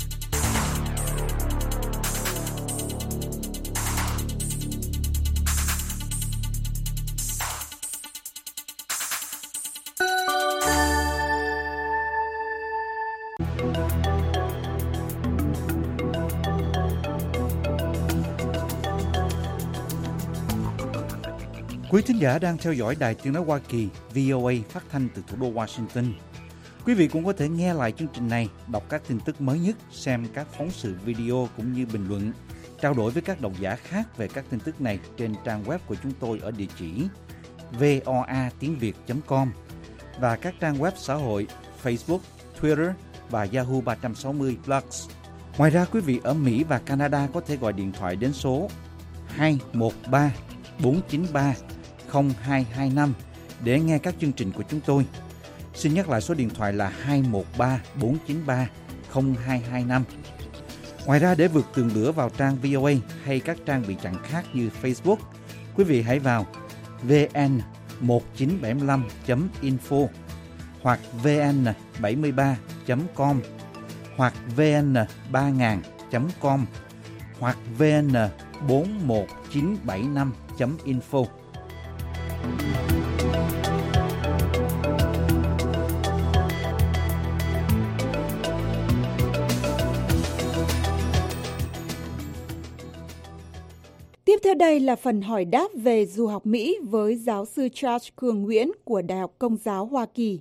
Quý thính giả đang theo dõi Đài Tiếng nói Hoa Kỳ VOA phát thanh từ thủ đô Washington. Quý vị cũng có thể nghe lại chương trình này, đọc các tin tức mới nhất, xem các phóng sự video cũng như bình luận, trao đổi với các độc giả khác về các tin tức này trên trang web của chúng tôi ở địa chỉ voatiengviet.com và các trang web xã hội Facebook, Twitter và Yahoo 360 Plus. Ngoài ra, quý vị ở Mỹ và Canada có thể gọi điện thoại đến số 213 493 0225 để nghe các chương trình của chúng tôi. Xin nhắc lại số điện thoại là 213 493 0225. Ngoài ra, để vượt tường lửa vào trang VOA hay các trang bị chặn khác như Facebook, quý vị hãy vào vn1975.info hoặc vn73.com hoặc vn3000.com hoặc vn41975.info. Tiếp theo đây là phần hỏi đáp về du học Mỹ với giáo sư Charles Cường Nguyễn của Đại học Công giáo Hoa Kỳ.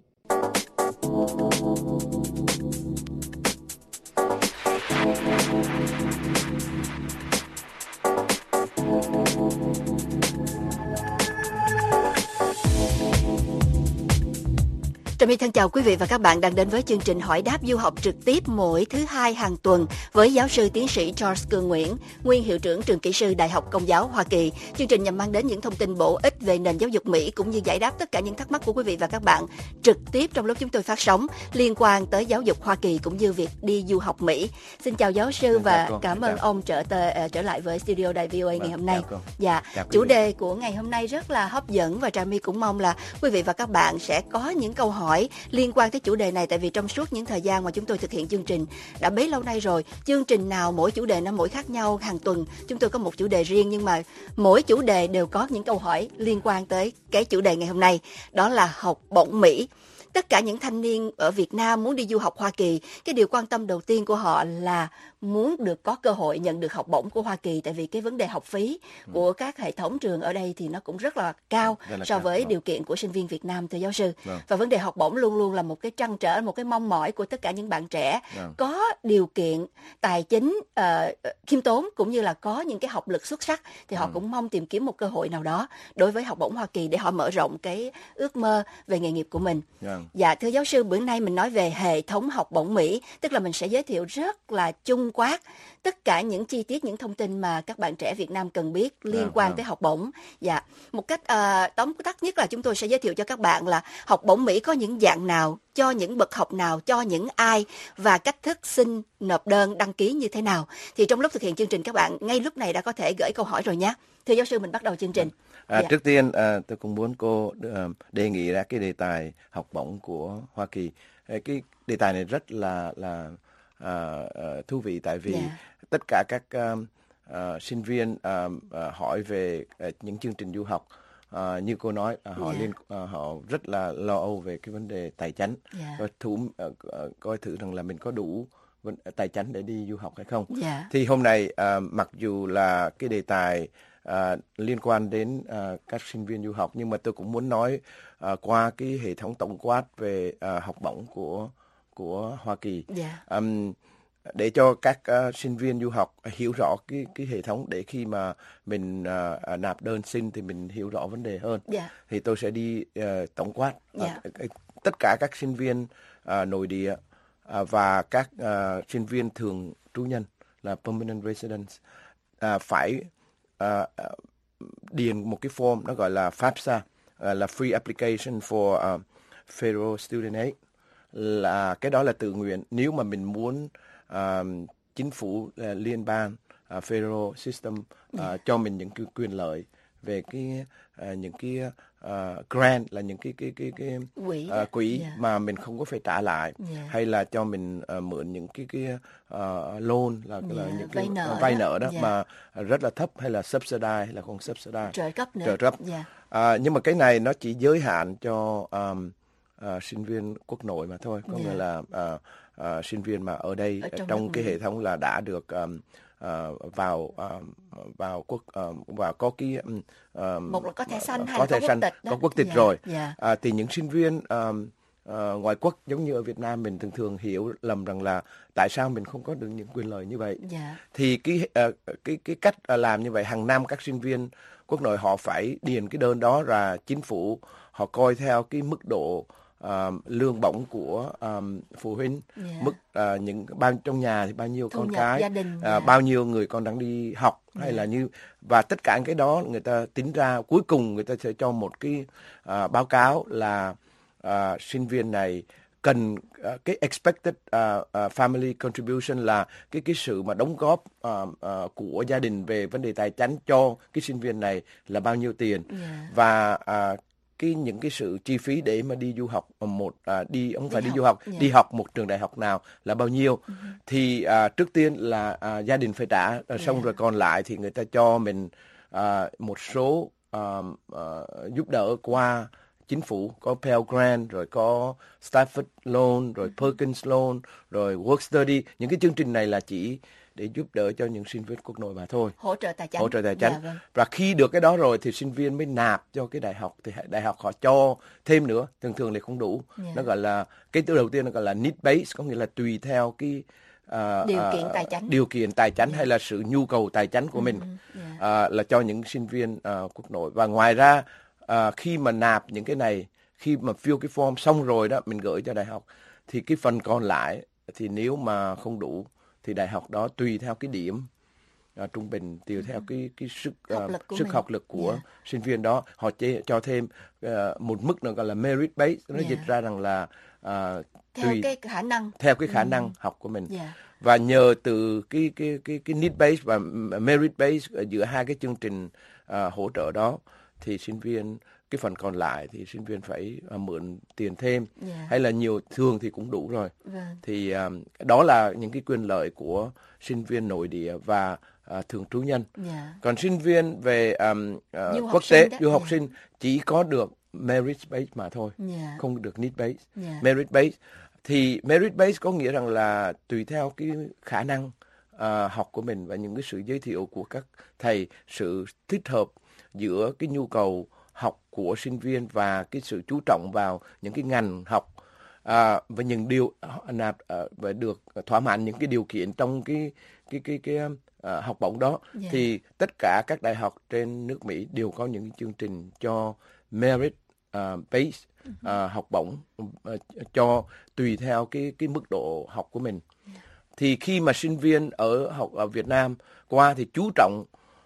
Trà My thân chào quý vị và các bạn đang đến với chương trình hỏi đáp du học trực tiếp mỗi thứ hai hàng tuần với giáo sư tiến sĩ Charles Cường Nguyễn, nguyên hiệu trưởng trường kỹ sư Đại học Công giáo Hoa Kỳ. Chương trình nhằm mang đến những thông tin bổ ích về nền giáo dục Mỹ cũng như giải đáp tất cả những thắc mắc của quý vị và các bạn trực tiếp trong lúc chúng tôi phát sóng liên quan tới giáo dục Hoa Kỳ cũng như việc đi du học Mỹ. Xin chào giáo sư và cảm ơn ông trở lại với studio Đài VOA ngày hôm nay. Dạ, chủ đề của ngày hôm nay rất là hấp dẫn và Trà My cũng mong là quý vị và các bạn sẽ có những câu hỏi liên quan tới chủ đề này, tại vì trong suốt những thời gian mà chúng tôi thực hiện chương trình đã bấy lâu nay rồi, chương trình nào mỗi chủ đề nó mỗi khác nhau, hàng tuần chúng tôi có một chủ đề riêng nhưng mà mỗi chủ đề đều có những câu hỏi liên quan tới cái chủ đề ngày hôm nay, đó là học bổng Mỹ. Tất cả những thanh niên ở Việt Nam muốn đi du học Hoa Kỳ, cái điều quan tâm đầu tiên của họ là muốn được có cơ hội nhận được học bổng của Hoa Kỳ, tại vì cái vấn đề học phí của các hệ thống trường ở đây thì nó cũng rất là cao so với điều kiện của sinh viên Việt Nam, thưa giáo sư. Và vấn đề học bổng luôn luôn là một cái trăn trở, một cái mong mỏi của tất cả những bạn trẻ có điều kiện tài chính khiêm tốn cũng như là có những cái học lực xuất sắc thì họ cũng mong tìm kiếm một cơ hội nào đó đối với học bổng Hoa Kỳ để họ mở rộng cái ước mơ về nghề nghiệp của mình. Dạ, thưa giáo sư, bữa nay mình nói về hệ thống học bổng Mỹ, tức là mình sẽ giới thiệu rất là chung quát tất cả những chi tiết, những thông tin mà các bạn trẻ Việt Nam cần biết liên quan tới học bổng. Dạ, một cách tóm tắt nhất là chúng tôi sẽ giới thiệu cho các bạn là học bổng Mỹ có những dạng nào, cho những bậc học nào, cho những ai và cách thức xin nộp đơn đăng ký như thế nào. Thì trong lúc thực hiện chương trình các bạn ngay lúc này đã có thể gửi câu hỏi rồi nhé. Thưa giáo sư, mình bắt đầu chương trình. Trước tiên tôi cũng muốn cô đề nghị ra cái đề tài học bổng của Hoa Kỳ. Cái đề tài này rất là thú vị, tại vì tất cả các sinh viên hỏi về những chương trình du học, như cô nói, họ rất là lo âu về cái vấn đề tài chính, coi thử rằng là mình có đủ tài chính để đi du học hay không. Thì hôm nay mặc dù là cái đề tài liên quan đến các sinh viên du học, nhưng mà tôi cũng muốn nói qua cái hệ thống tổng quát về học bổng của Hoa Kỳ, để cho các sinh viên du học hiểu rõ cái hệ thống, để khi mà mình nạp đơn xin thì mình hiểu rõ vấn đề hơn. Thì tôi sẽ đi tổng quát tất cả các sinh viên nội địa và các sinh viên thường trú nhân là permanent residence phải điền một cái form nó gọi là FAFSA, là Free Application for Federal Student Aid, là cái đó là tự nguyện. Nếu mà mình muốn chính phủ liên bang federal system cho mình những cái quyền lợi về cái những cái grant, là những cái quỹ mà mình không có phải trả lại, hay là cho mình mượn những cái loan, là những cái vay nợ đó mà rất là thấp, hay là subsidize, hay là không subsidize, trợ cấp. Nhưng mà cái này nó chỉ giới hạn cho sinh viên quốc nội mà thôi, có nghĩa là sinh viên mà ở đây trong cái hệ thống là đã được vào quốc và có cái một là có thẻ xanh, hay có là thẻ xanh, có quốc tịch rồi. Thì những sinh viên ngoại quốc giống như ở Việt Nam mình thường hiểu lầm rằng là tại sao mình không có được những quyền lợi như vậy. Thì cái cách làm như vậy, hàng năm các sinh viên quốc nội họ phải điền cái đơn đó, và chính phủ họ coi theo cái mức độ lương bổng của phụ huynh, mức những trong nhà thì bao nhiêu con cái, bao nhiêu người con đang đi học, hay là như, và tất cả cái đó người ta tính ra, cuối cùng người ta sẽ cho một cái báo cáo là sinh viên này cần cái expected family contribution, là cái sự mà đóng góp của gia đình về vấn đề tài chính cho cái sinh viên này là bao nhiêu tiền, và những cái sự chi phí để mà đi du học đi học một trường đại học nào là bao nhiêu. Thì trước tiên là gia đình phải trả, xong rồi còn lại thì người ta cho mình một số giúp đỡ qua chính phủ, có Pell Grant, rồi có Stafford Loan, rồi Perkins Loan, rồi Work Study. Những cái chương trình này là chỉ để giúp đỡ cho những sinh viên quốc nội mà thôi. Hỗ trợ tài chính. Và khi được cái đó rồi thì sinh viên mới nạp cho cái đại học, thì đại học họ cho thêm nữa, thường thì không đủ. Nó gọi là, cái đầu tiên nó gọi là need based, có nghĩa là tùy theo cái điều kiện tài chính hay là sự nhu cầu tài chính của mình, là cho những sinh viên quốc nội. Và ngoài ra khi mà nạp những cái này, khi mà fill cái form xong rồi đó, mình gửi cho đại học, thì cái phần còn lại thì nếu mà không đủ thì đại học đó tùy theo cái điểm trung bình, tùy theo cái sức học lực của sinh viên đó, họ cho thêm một mức nữa gọi là merit based. Nó dịch ra rằng là theo cái khả năng học của mình. Và nhờ từ cái need based và merit based giữa hai cái chương trình hỗ trợ đó, thì sinh viên, cái phần còn lại thì sinh viên phải mượn tiền thêm, hay là nhiều, thường thì cũng đủ rồi. Thì đó là những cái quyền lợi của sinh viên nội địa và thường trú nhân. Còn sinh viên về quốc tế, du học sinh chỉ có được merit based mà thôi, không được need based. Merit based thì merit based có nghĩa rằng là tùy theo cái khả năng học của mình và những cái sự giới thiệu của các thầy, sự thích hợp giữa cái nhu cầu học của sinh viên và cái sự chú trọng vào những cái ngành học, và những điều và được thỏa mãn những cái điều kiện trong cái học bổng đó. Thì tất cả các đại học trên nước Mỹ đều có những chương trình cho merit based học bổng, cho tùy theo cái mức độ học của mình. Thì khi mà sinh viên ở Việt Nam qua thì chú trọng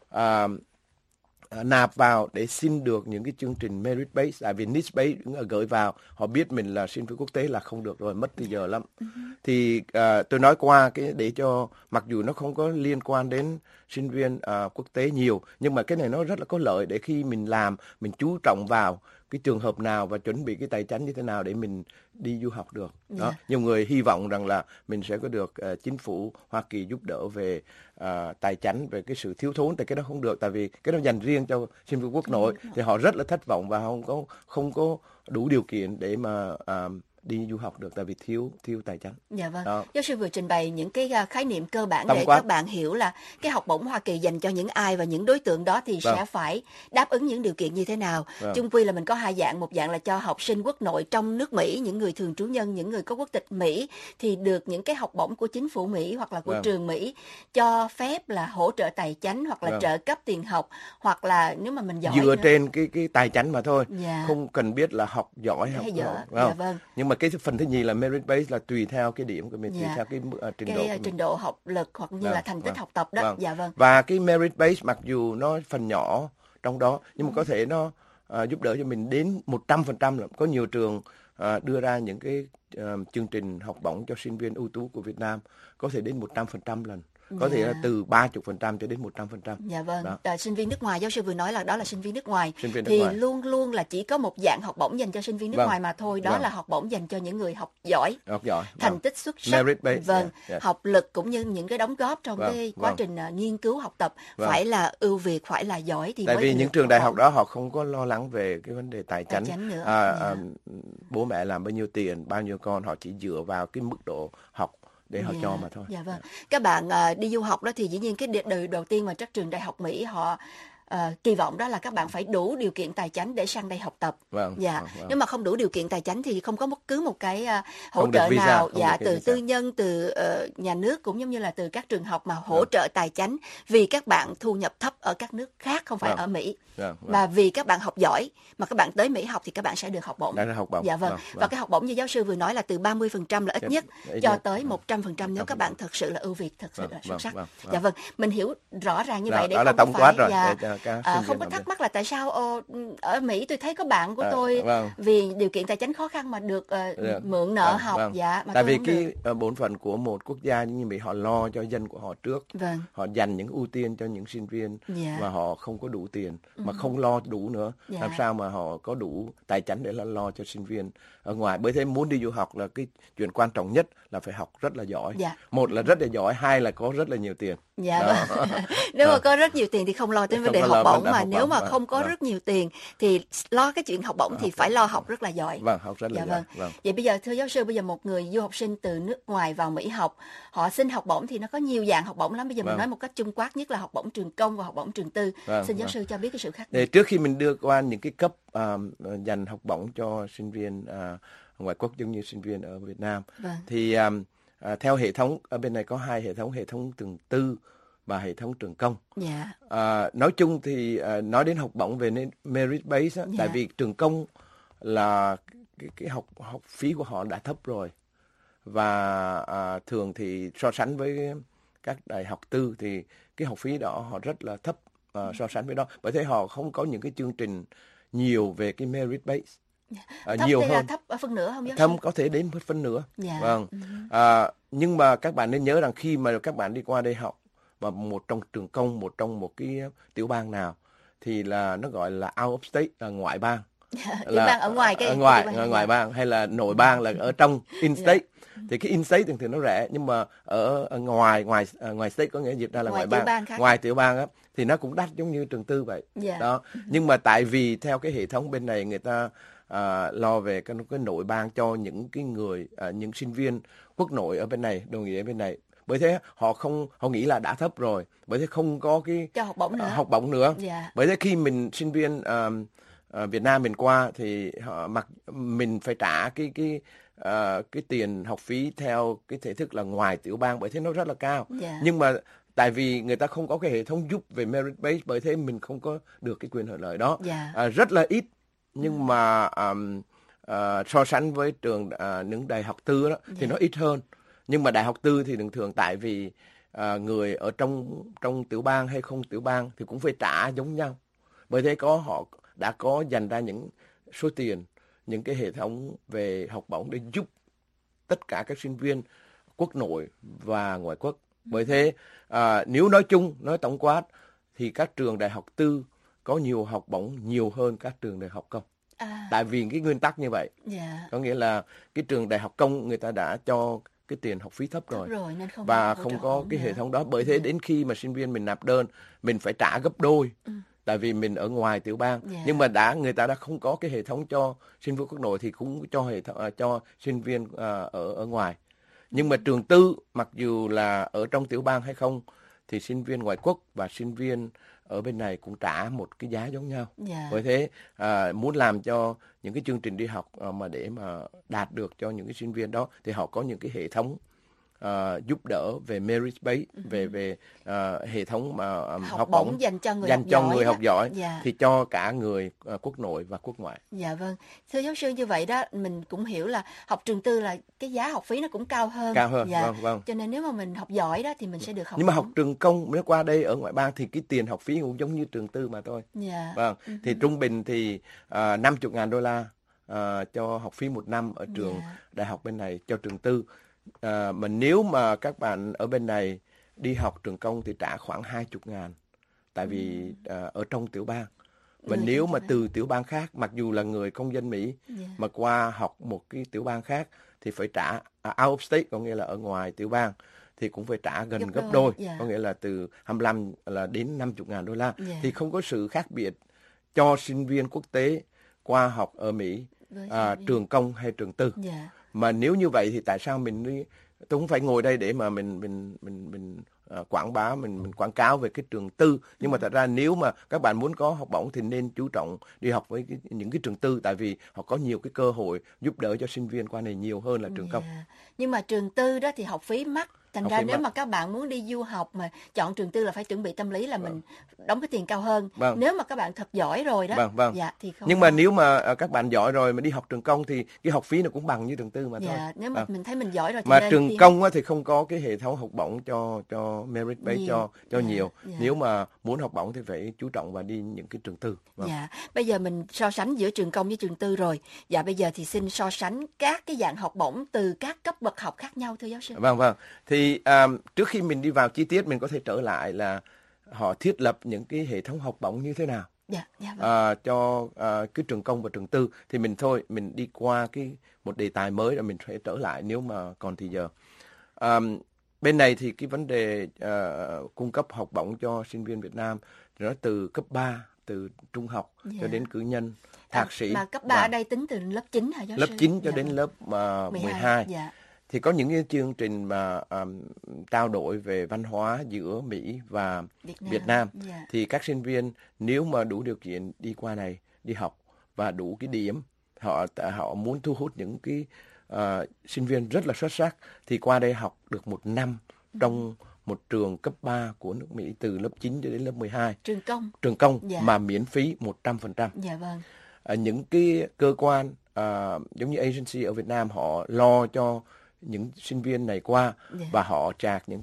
nạp vào để xin được những cái chương trình merit based, tại vì need based gửi vào, họ biết mình là sinh viên quốc tế là không được rồi, mất thời giờ lắm. Thì tôi nói qua cái để cho, mặc dù nó không có liên quan đến sinh viên quốc tế nhiều, nhưng mà cái này nó rất là có lợi, để khi mình làm, mình chú trọng vào cái trường hợp nào và chuẩn bị cái tài chính như thế nào để mình đi du học được. Đó. Nhiều người hy vọng rằng là mình sẽ có được chính phủ Hoa Kỳ giúp đỡ về tài chính, về cái sự thiếu thốn, thì cái đó không được, tại vì cái đó dành riêng cho sinh viên quốc nội, thì họ rất là thất vọng và không có đủ điều kiện để mà đi du học được, tại vì thiếu tài chính. Dạ vâng. Giáo sư vừa trình bày những cái khái niệm cơ bản để các bạn hiểu là cái học bổng Hoa Kỳ dành cho những ai và những đối tượng đó thì sẽ phải đáp ứng những điều kiện như thế nào. Chung quy là mình có hai dạng, một dạng là cho học sinh quốc nội trong nước Mỹ, những người thường trú nhân, những người có quốc tịch Mỹ thì được những cái học bổng của chính phủ Mỹ hoặc là của trường Mỹ cho phép là hỗ trợ tài chính hoặc là trợ cấp tiền học, hoặc là nếu mà mình giỏi dựa trên cái tài chính mà thôi, không cần biết là học giỏi hay dở. Nhưng mà mà cái phần thứ nhì là merit based là tùy theo cái điểm của mình, tùy theo cái trình độ của mình. Trình độ học lực hoặc như là thành tích học tập đó. Dạ vâng. Và cái merit based mặc dù nó phần nhỏ trong đó nhưng mà có thể nó giúp đỡ cho mình đến 100%. Có nhiều trường đưa ra những cái chương trình học bổng cho sinh viên ưu tú của Việt Nam có thể đến 100% lần. Có thể là từ 30% cho đến 100%. Dạ vâng. Sinh viên nước ngoài, giáo sư vừa nói là đó là sinh viên nước ngoài. Sinh viên nước thì ngoài. luôn luôn là chỉ có một dạng học bổng dành cho sinh viên nước ngoài mà thôi. Đó là học bổng dành cho những người học giỏi. Thành tích xuất sắc. Merit based. Học lực cũng như những cái đóng góp trong cái quá trình nghiên cứu học tập phải là ưu việt, phải là giỏi thì tại mới vì những trường đại học đó họ không có lo lắng về cái vấn đề tài chính nữa. Bố mẹ làm bao nhiêu tiền, bao nhiêu con, họ chỉ dựa vào cái mức độ học để họ cho mà thôi. Dạ vâng. Các bạn đi du học đó thì dĩ nhiên cái điều đầu tiên mà các trường đại học Mỹ họ kỳ vọng đó là các bạn phải đủ điều kiện tài chính để sang đây học tập. Nếu mà không đủ điều kiện tài chính thì không có bất cứ một cái hỗ trợ nào từ tư nhân, từ nhà nước cũng giống như là từ các trường học mà hỗ trợ tài chính vì các bạn thu nhập thấp ở các nước khác, không phải ở Mỹ. Mà vì các bạn học giỏi mà các bạn tới Mỹ học thì các bạn sẽ được học bổng. Dạ vâng. Và cái học bổng như giáo sư vừa nói là từ 30% là ít nhất cho tới 100% nếu các bạn thật sự là ưu việt, thật sự là xuất sắc. Dạ vâng. Mình hiểu rõ ràng như vậy để không phải không có thắc mắc là tại sao ở Mỹ tôi thấy có bạn của tôi vì điều kiện tài chính khó khăn mà được mượn nợ học. Mà tại vì cái bổn phận của một quốc gia như Mỹ, họ lo cho dân của họ trước. Họ dành những ưu tiên cho những sinh viên mà họ không có đủ tiền, mà không lo đủ nữa. Làm sao mà họ có đủ tài chính để lo cho sinh viên ở ngoài. Bởi thế muốn đi du học là cái chuyện quan trọng nhất là phải học rất là giỏi. Một là rất là giỏi, hai là có rất là nhiều tiền. Nếu mà có rất nhiều tiền thì không lo tới vấn đề học bổng, mà nếu mà không có rất nhiều tiền thì lo cái chuyện học bổng thì phải lo học rất là giỏi. Học rất là giỏi. Vậy bây giờ thưa giáo sư, bây giờ một người du học sinh từ nước ngoài vào Mỹ học, họ xin học bổng thì nó có nhiều dạng học bổng lắm. Bây giờ mình nói một cách chung quát nhất là học bổng trường công và học bổng trường tư. Xin giáo sư cho biết cái sự khác biệt. Trước khi mình đưa qua những cái cấp dành học bổng cho sinh viên ngoại quốc giống như sinh viên ở Việt Nam thì theo hệ thống ở bên này có hai hệ thống trường tư và hệ thống trường công. Nói chung thì nói đến học bổng về merit based tại vì trường công là cái học phí của họ đã thấp rồi, và thường thì so sánh với các đại học tư thì cái học phí đó họ rất là thấp so sánh với đó, bởi thế họ không có những cái chương trình nhiều về cái merit based. Thấp nhiều hơn. Thấp ở phân nửa không giáo sư? Thấp có thể đến phân nửa. Nhưng mà các bạn nên nhớ rằng khi mà các bạn đi qua đây học và một trong trường công, một trong một cái tiểu bang nào thì là nó gọi là out of state, là ngoại bang. Tiểu bang ở ngoài cái ngoại bang, hay là nội bang là ở trong in state. Thì cái in state thì nó rẻ, nhưng mà ở ngoài state có nghĩa dịch ra là ngoại bang, ngoài tiểu bang á thì nó cũng đắt giống như trường tư vậy. Đó. Nhưng mà tại vì theo cái hệ thống bên này người ta lo về cái nội bang cho những cái người những sinh viên quốc nội ở bên này, đồng nghĩa ở bên này. Bởi thế họ nghĩ là đã thấp rồi, bởi thế không có cái cho học bổng nữa. Bởi thế khi mình sinh viên Việt Nam mình qua thì mình phải trả cái tiền học phí theo cái thể thức là ngoài tiểu bang, bởi thế nó rất là cao. Nhưng mà tại vì người ta không có cái hệ thống giúp về merit based, bởi thế mình không có được cái quyền lợi đó. Rất là ít. Nhưng mà so sánh với trường những đại học tư đó thì nó ít hơn. Nhưng mà đại học tư thì thường tại vì người ở trong tiểu bang hay không tiểu bang thì cũng phải trả giống nhau. Bởi thế họ đã có dành ra những số tiền, những cái hệ thống về học bổng để giúp tất cả các sinh viên quốc nội và ngoại quốc. Bởi thế nếu nói tổng quát thì các trường đại học tư có nhiều học bổng nhiều hơn các trường đại học công. Tại vì cái nguyên tắc như vậy. Có nghĩa là cái trường đại học công người ta đã cho cái tiền học phí thấp rồi nên không và không có cái hệ thống đó. Bởi thế đến khi mà sinh viên mình nạp đơn mình phải trả gấp đôi. Tại vì mình ở ngoài tiểu bang. Nhưng mà người ta đã không có cái hệ thống cho sinh viên quốc nội thì cũng cho sinh viên ở ngoài. Nhưng mà trường tư mặc dù là ở trong tiểu bang hay không thì sinh viên ngoại quốc và sinh viên ở bên này cũng trả một cái giá giống nhau. Bởi thế muốn làm cho những cái chương trình đi học mà để mà đạt được cho những cái sinh viên đó thì họ có những cái hệ thống giúp đỡ về merit base, về hệ thống mà học bổng dành cho người học giỏi Dạ. thì cho cả người quốc nội và quốc ngoại. Dạ vâng, thưa giáo sư, như vậy đó mình cũng hiểu là học trường tư là cái giá học phí nó cũng cao hơn. Dạ. Vâng. Cho nên nếu mà mình học giỏi đó thì mình sẽ được học. Nhưng mà học trường công nếu qua đây ở ngoại bang thì cái tiền học phí cũng giống như trường tư mà thôi. Dạ. Vâng, thì trung bình thì $50,000 cho học phí một năm ở trường đại học bên này cho trường tư. Mà nếu mà các bạn ở bên này đi học trường công thì trả khoảng $20,000, tại vì ở trong tiểu bang. Và nếu mà từ tiểu bang khác, mặc dù là người công dân Mỹ mà qua học một cái tiểu bang khác thì phải trả out of state, có nghĩa là ở ngoài tiểu bang, thì cũng phải trả gần gấp đôi, có nghĩa là từ 25 là đến $50,000. Thì không có sự khác biệt cho sinh viên quốc tế qua học ở Mỹ, trường công hay trường tư. Mà nếu như vậy thì tại sao tôi không phải ngồi đây để mà mình quảng bá, mình quảng cáo về cái trường tư. Nhưng mà thật ra nếu mà các bạn muốn có học bổng thì nên chú trọng đi học với những cái trường tư, tại vì họ có nhiều cái cơ hội giúp đỡ cho sinh viên qua này nhiều hơn là trường công. Nhưng mà trường tư đó thì học phí mắc. Thành ra nếu mà các bạn muốn đi du học mà chọn trường tư là phải chuẩn bị tâm lý là mình đóng cái tiền cao hơn. Nếu mà các bạn thật giỏi rồi đó. Dạ, thì không. Nhưng mà nếu mà các bạn giỏi rồi mà đi học trường công thì cái học phí nó cũng bằng như trường tư mà thôi. Nếu mà mình thấy mình giỏi rồi thì mà trường công thì không có cái hệ thống học bổng cho merit base cho nhiều. Nếu mà muốn học bổng thì phải chú trọng vào đi những cái trường tư. Bây giờ mình so sánh giữa trường công với trường tư rồi. Dạ, bây giờ thì xin so sánh các cái dạng học bổng từ các cấp bậc học khác nhau, thưa giáo sư. Vâng. Thì trước khi mình đi vào chi tiết, mình có thể trở lại là họ thiết lập những cái hệ thống học bổng như thế nào cho cái trường công và trường tư. Thì mình đi qua một đề tài mới rồi mình sẽ trở lại nếu mà còn thì giờ. Bên này thì cái vấn đề cung cấp học bổng cho sinh viên Việt Nam nó từ cấp 3, từ trung học cho đến cử nhân, thạc sĩ. Mà cấp 3 ở đây tính từ lớp 9 hả giáo sư? Lớp 9 cho đến lớp 12. Thì có những cái chương trình mà trao đổi về văn hóa giữa Mỹ và Việt Nam. Thì các sinh viên nếu mà đủ điều kiện đi qua này đi học và đủ cái điểm, họ muốn thu hút những cái sinh viên rất là xuất sắc thì qua đây học được một năm trong một trường cấp 3 của nước Mỹ từ lớp 9 cho đến lớp 12. Trường công mà miễn phí 100%. Dạ vâng. Những cái cơ quan giống như agency ở Việt Nam họ lo cho những sinh viên này qua và họ trả những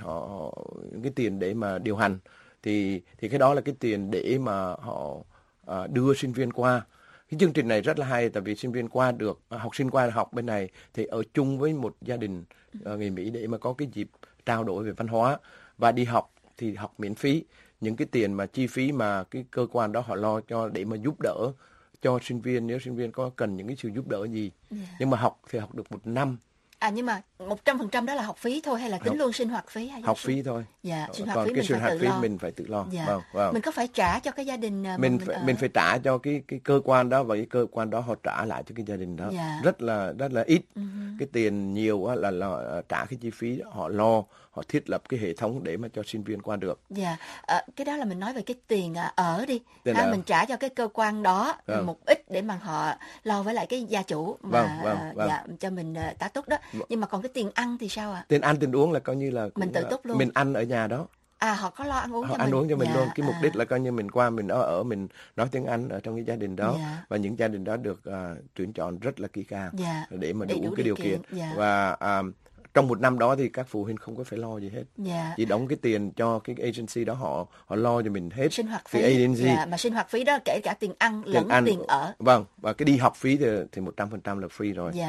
cái tiền để mà điều hành, thì cái đó là cái tiền để mà họ đưa sinh viên qua. Cái chương trình này rất là hay, tại vì sinh viên qua được, học sinh qua học bên này thì ở chung với một gia đình người Mỹ để mà có cái dịp trao đổi về văn hóa, và đi học thì học miễn phí. Những cái tiền mà chi phí mà cái cơ quan đó họ lo cho để mà giúp đỡ cho sinh viên nếu sinh viên có cần những cái sự giúp đỡ gì. Nhưng mà học thì học được một năm. Nhưng mà 100% đó là học phí thôi hay là tính luôn sinh hoạt phí? Học phí thôi. Sinh hoạt còn phí cái sinh hoạt phí lo. mình phải tự lo. Mình có phải trả cho cái gia đình mình phải trả cho cái cơ quan đó, và cái cơ quan đó họ trả lại cho cái gia đình đó. Rất là ít. Cái tiền nhiều là trả cái chi phí, họ lo, họ thiết lập cái hệ thống để mà cho sinh viên qua được. Cái đó là mình nói về cái tiền ở đi. Mình trả cho cái cơ quan đó một ít để mà họ lo với lại cái gia chủ mà cho mình tá túc đó. Nhưng mà còn cái tiền ăn thì sao ạ? Tiền ăn tiền uống là coi như là mình tự túc luôn. Mình ăn ở nhà đó. Họ có lo ăn uống cho mình. Ăn uống cho mình luôn. Cái mục đích là coi như mình qua mình ở mình nói tiếng Anh ở trong cái gia đình đó. Và những gia đình đó được tuyển chọn rất là kỹ càng để mà đủ cái điều kiện. Và trong một năm đó thì các phụ huynh không có phải lo gì hết. Chỉ đóng cái tiền cho cái agency đó, họ lo cho mình hết. Sinh hoạt phí. Mà sinh hoạt phí đó kể cả tiền ăn lẫn tiền ở. Vâng, và cái đi học phí thì 100% là free rồi.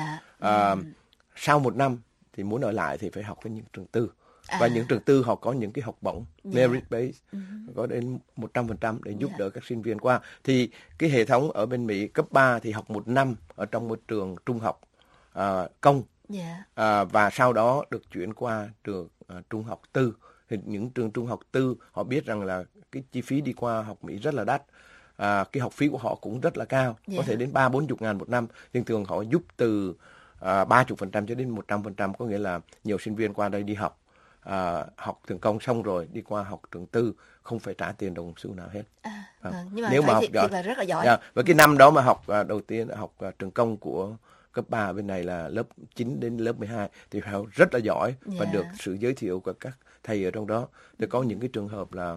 Sau một năm thì muốn ở lại thì phải học với những trường tư. Và những trường tư họ có những cái học bổng merit base có đến 100% để giúp đỡ các sinh viên qua. Thì cái hệ thống ở bên Mỹ cấp 3 thì học một năm ở trong một trường trung học công. Và sau đó được chuyển qua trường trung học tư. Thì những trường trung học tư họ biết rằng là cái chi phí đi qua học Mỹ rất là đắt. Cái học phí của họ cũng rất là cao, có thể đến 30-40 ngàn một năm. Nhưng thường họ giúp từ 30% cho đến 100%, có nghĩa là nhiều sinh viên qua đây đi học trường công xong rồi đi qua học trường tư không phải trả tiền đồng xu nào hết. Nhưng mà nếu mà học giỏi là rất là giỏi. Và cái năm đó mà học đầu tiên học trường công của cấp 3 ở bên này là lớp 9 đến lớp 12 thì họ rất là giỏi và được sự giới thiệu của các thầy ở trong đó. Thì có những cái trường hợp là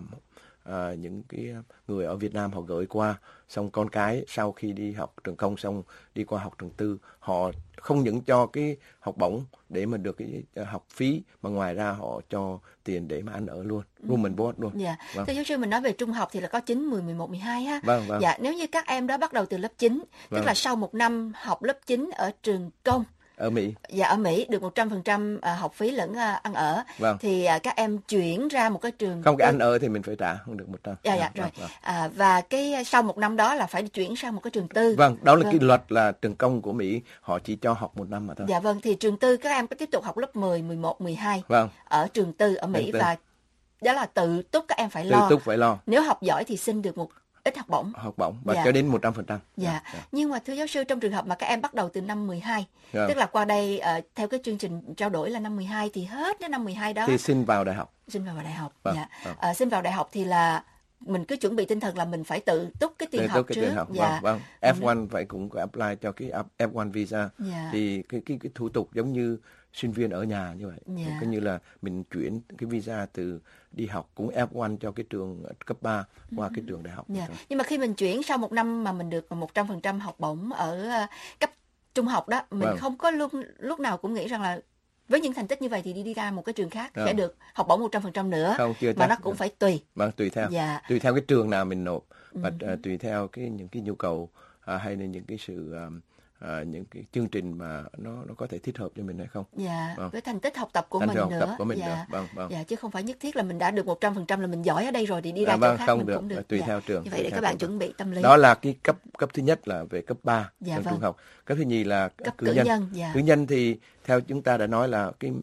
những cái người ở Việt Nam họ gửi qua, xong con cái sau khi đi học trường công xong đi qua học trường tư, họ không những cho cái học bổng để mà được cái học phí mà ngoài ra họ cho tiền để mà ăn ở luôn, room and board luôn. Dạ. Vâng. Thưa giáo sư, mình nói về trung học thì là có 9, 10, 11, 12 ha. Vâng, vâng. Dạ, nếu như các em đó bắt đầu từ lớp 9, tức Vâng. là sau một năm học lớp 9 ở trường công, Ở Mỹ. dạ ở Mỹ được 100% học phí lẫn ăn ở, Vâng. thì các em chuyển ra một cái trường Không, cái tư. ăn ở thì mình phải trả, không được 100. Dạ rồi. Và cái sau một năm đó là phải chuyển sang một cái trường tư. Vâng, đó là Vâng. cái luật là trường công của Mỹ, họ chỉ cho học 1 năm mà thôi. Dạ vâng, thì trường tư các em có tiếp tục học lớp 10, 11, 12 Vâng, ở trường tư ở Mỹ, Trường tư. và đó là tự túc các em phải tự lo. túc phải lo Nếu học giỏi thì xin được một ít học bổng. học bổng và Dạ. cho đến 100%. Dạ. Nhưng mà thưa giáo sư, trong trường hợp mà các em bắt đầu từ năm 12, Dạ. tức là qua đây theo cái chương trình trao đổi là năm 12 thì hết đến năm 12 đó Thì xin vào đại học. xin vào đại học. Vâng, Dạ. vâng. Xin vào đại học thì là mình cứ chuẩn bị tinh thần là mình phải tự túc cái tiền Tự học túc cái trước. tiền học. Dạ. Vâng, vâng. F1 phải cũng có apply cho cái F1 visa. Dạ. Thì cái thủ tục giống như sinh viên ở nhà như vậy. Dạ. Coi như là mình chuyển cái visa từ đi học cũng F1 cho cái trường cấp 3 qua cái trường đại học. Dạ. Nhưng mà khi mình chuyển sau một năm mà mình được 100% học bổng ở cấp trung học đó, mình Vâng. không có lúc nào cũng nghĩ rằng là với những thành tích như vậy thì đi ra một cái trường khác Vâng. sẽ được học bổng 100% nữa. Không, chưa mà chắc. nó cũng phải tùy. Vâng, tùy theo. Dạ. Tùy theo cái trường nào mình nộp và tùy theo những cái nhu cầu hay là những cái sự những cái chương trình mà nó có thể thích hợp cho mình hay không. Dạ, Vâng. với thành tích học tập của Thành mình tích học nữa. tập của mình dạ. nữa. Vâng, vâng. Dạ, chứ không phải nhất thiết là mình đã được 100% là mình giỏi ở đây rồi thì đi ra Vâng, chỗ khác không mình được. cũng được. Tùy Dạ. theo trường. Như vậy tùy để theo các bạn trường. chuẩn bị tâm lý. Đó là cái cấp thứ nhất là về cấp 3 Dạ, trong vâng. trung học. Cấp thứ nhì là Cấp cử cử nhân. nhân, dạ. Cử nhân thì theo chúng ta đã nói là cái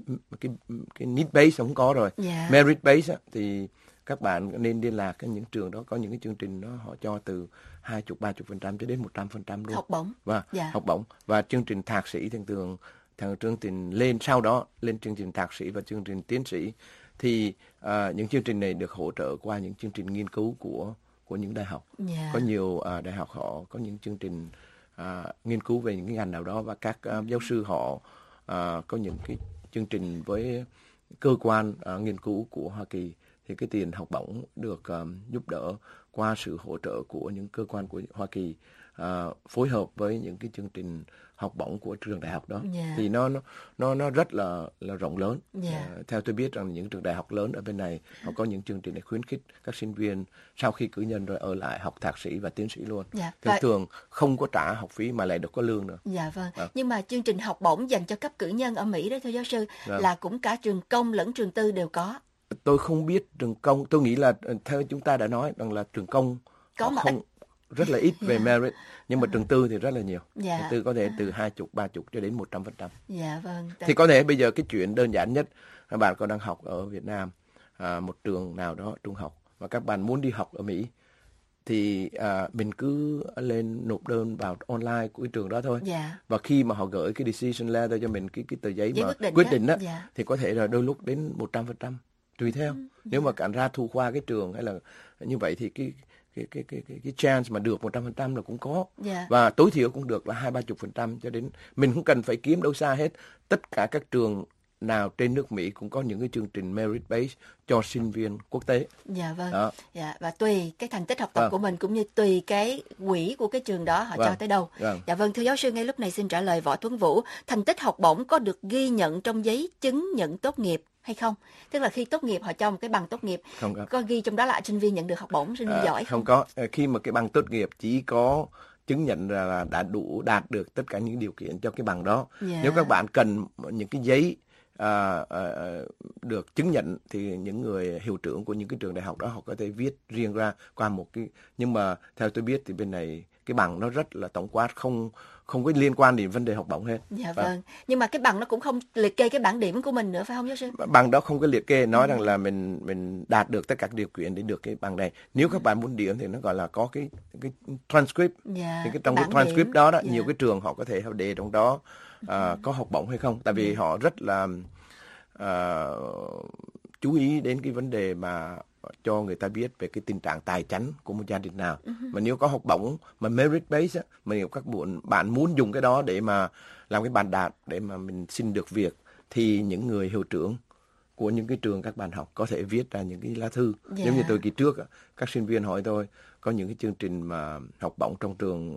need base không có rồi. Dạ. Merit base á, thì các bạn nên liên lạc với những trường đó, có những cái chương trình đó họ cho từ 20-30% cho đến 100% luôn. Học bổng. Và Dạ. học bổng và chương trình thạc sĩ thường chương trình lên sau đó lên chương trình thạc sĩ và chương trình tiến sĩ thì những chương trình này được hỗ trợ qua những chương trình nghiên cứu của những đại học. Dạ. Có nhiều đại học họ có những chương trình nghiên cứu về những cái ngành nào đó và các giáo sư họ có những cái chương trình với cơ quan nghiên cứu của Hoa Kỳ thì cái tiền học bổng được giúp đỡ qua sự hỗ trợ của những cơ quan của Hoa Kỳ phối hợp với những cái chương trình học bổng của trường đại học đó. Dạ. Thì nó rất là rộng lớn. Dạ. Theo tôi biết rằng những trường đại học lớn ở bên này họ có những chương trình để khuyến khích các sinh viên sau khi cử nhân rồi ở lại học thạc sĩ và tiến sĩ luôn. Dạ. Thường Và- thường không có trả học phí mà lại được có lương nữa. Dạ vâng. Vâng. Nhưng mà chương trình học bổng dành cho cấp cử nhân ở Mỹ đó thưa giáo sư Vâng. là cũng cả trường công lẫn trường tư đều có. Tôi không biết trường công, tôi nghĩ là theo chúng ta đã nói rằng là trường công Có họ mà không rất là ít về merit, nhưng mà trường tư thì rất là nhiều. Dạ. Trường tư có thể từ 20-30 cho đến 100%. Dạ vâng. Thì có thể bây giờ cái chuyện đơn giản nhất, các bạn còn đang học ở Việt Nam, một trường nào đó trung học và các bạn muốn đi học ở Mỹ thì mình cứ lên nộp đơn vào online của cái trường đó thôi. Dạ. Và khi mà họ gửi cái decision letter cho mình, cái tờ giấy Giấy mà quyết định quyết đó. định đó, Dạ. thì có thể là đôi lúc đến 100%, tùy theo. Nếu mà cản ra thu khoa cái trường hay là như vậy thì cái chance mà được 100% là cũng có. Dạ. Và tối thiểu cũng được là 20-30% cho đến mình không cần phải kiếm đâu xa hết. Tất cả các trường nào trên nước Mỹ cũng có những cái chương trình merit base cho sinh viên quốc tế. Dạ vâng. Đó. Dạ, và tùy cái thành tích học tập Vâng. của mình cũng như tùy cái quỹ của cái trường đó họ cho Vâng. tới đâu. Vâng. Dạ vâng, thưa giáo sư, ngay lúc này xin trả lời Võ Tuấn Vũ, thành tích học bổng có được ghi nhận trong giấy chứng nhận tốt nghiệp hay không? Tức là khi tốt nghiệp họ cho một cái bằng tốt nghiệp, Không có. có ghi trong đó là sinh viên nhận được học bổng, sinh viên giỏi Không có. Khi mà cái bằng tốt nghiệp chỉ có chứng nhận là đã đạt được tất cả những điều kiện cho cái bằng đó. Dạ. Nếu các bạn cần những cái giấy được chứng nhận thì những người hiệu trưởng của những cái trường đại học đó họ có thể viết riêng ra qua một cái, nhưng mà theo tôi biết thì bên này cái bằng nó rất là tổng quát, không có liên quan đến vấn đề học bổng hết. Dạ vâng. Nhưng mà cái bằng nó cũng không liệt kê cái bảng điểm của mình nữa phải không giáo sư? Bằng đó không có liệt kê nói rằng là mình đạt được tất cả các điều kiện để được cái bằng này. Nếu các bạn muốn điểm thì nó gọi là có cái transcript. Dạ. Thì trong cái Bảng transcript điểm. đó, Dạ. nhiều cái trường họ có thể đề trong đó có học bổng hay không. Tại vì họ rất là chú ý đến cái vấn đề mà cho người ta biết về cái tình trạng tài chánh của một gia đình nào. Mà nếu có học bổng mà merit based á, mà nếu các bạn muốn dùng cái đó để mà làm cái bàn đạp để mà mình xin được việc, thì những người hiệu trưởng của những cái trường các bạn học có thể viết ra những cái lá thư. Giống như tôi kỳ trước các sinh viên hỏi tôi có những cái chương trình mà học bổng trong trường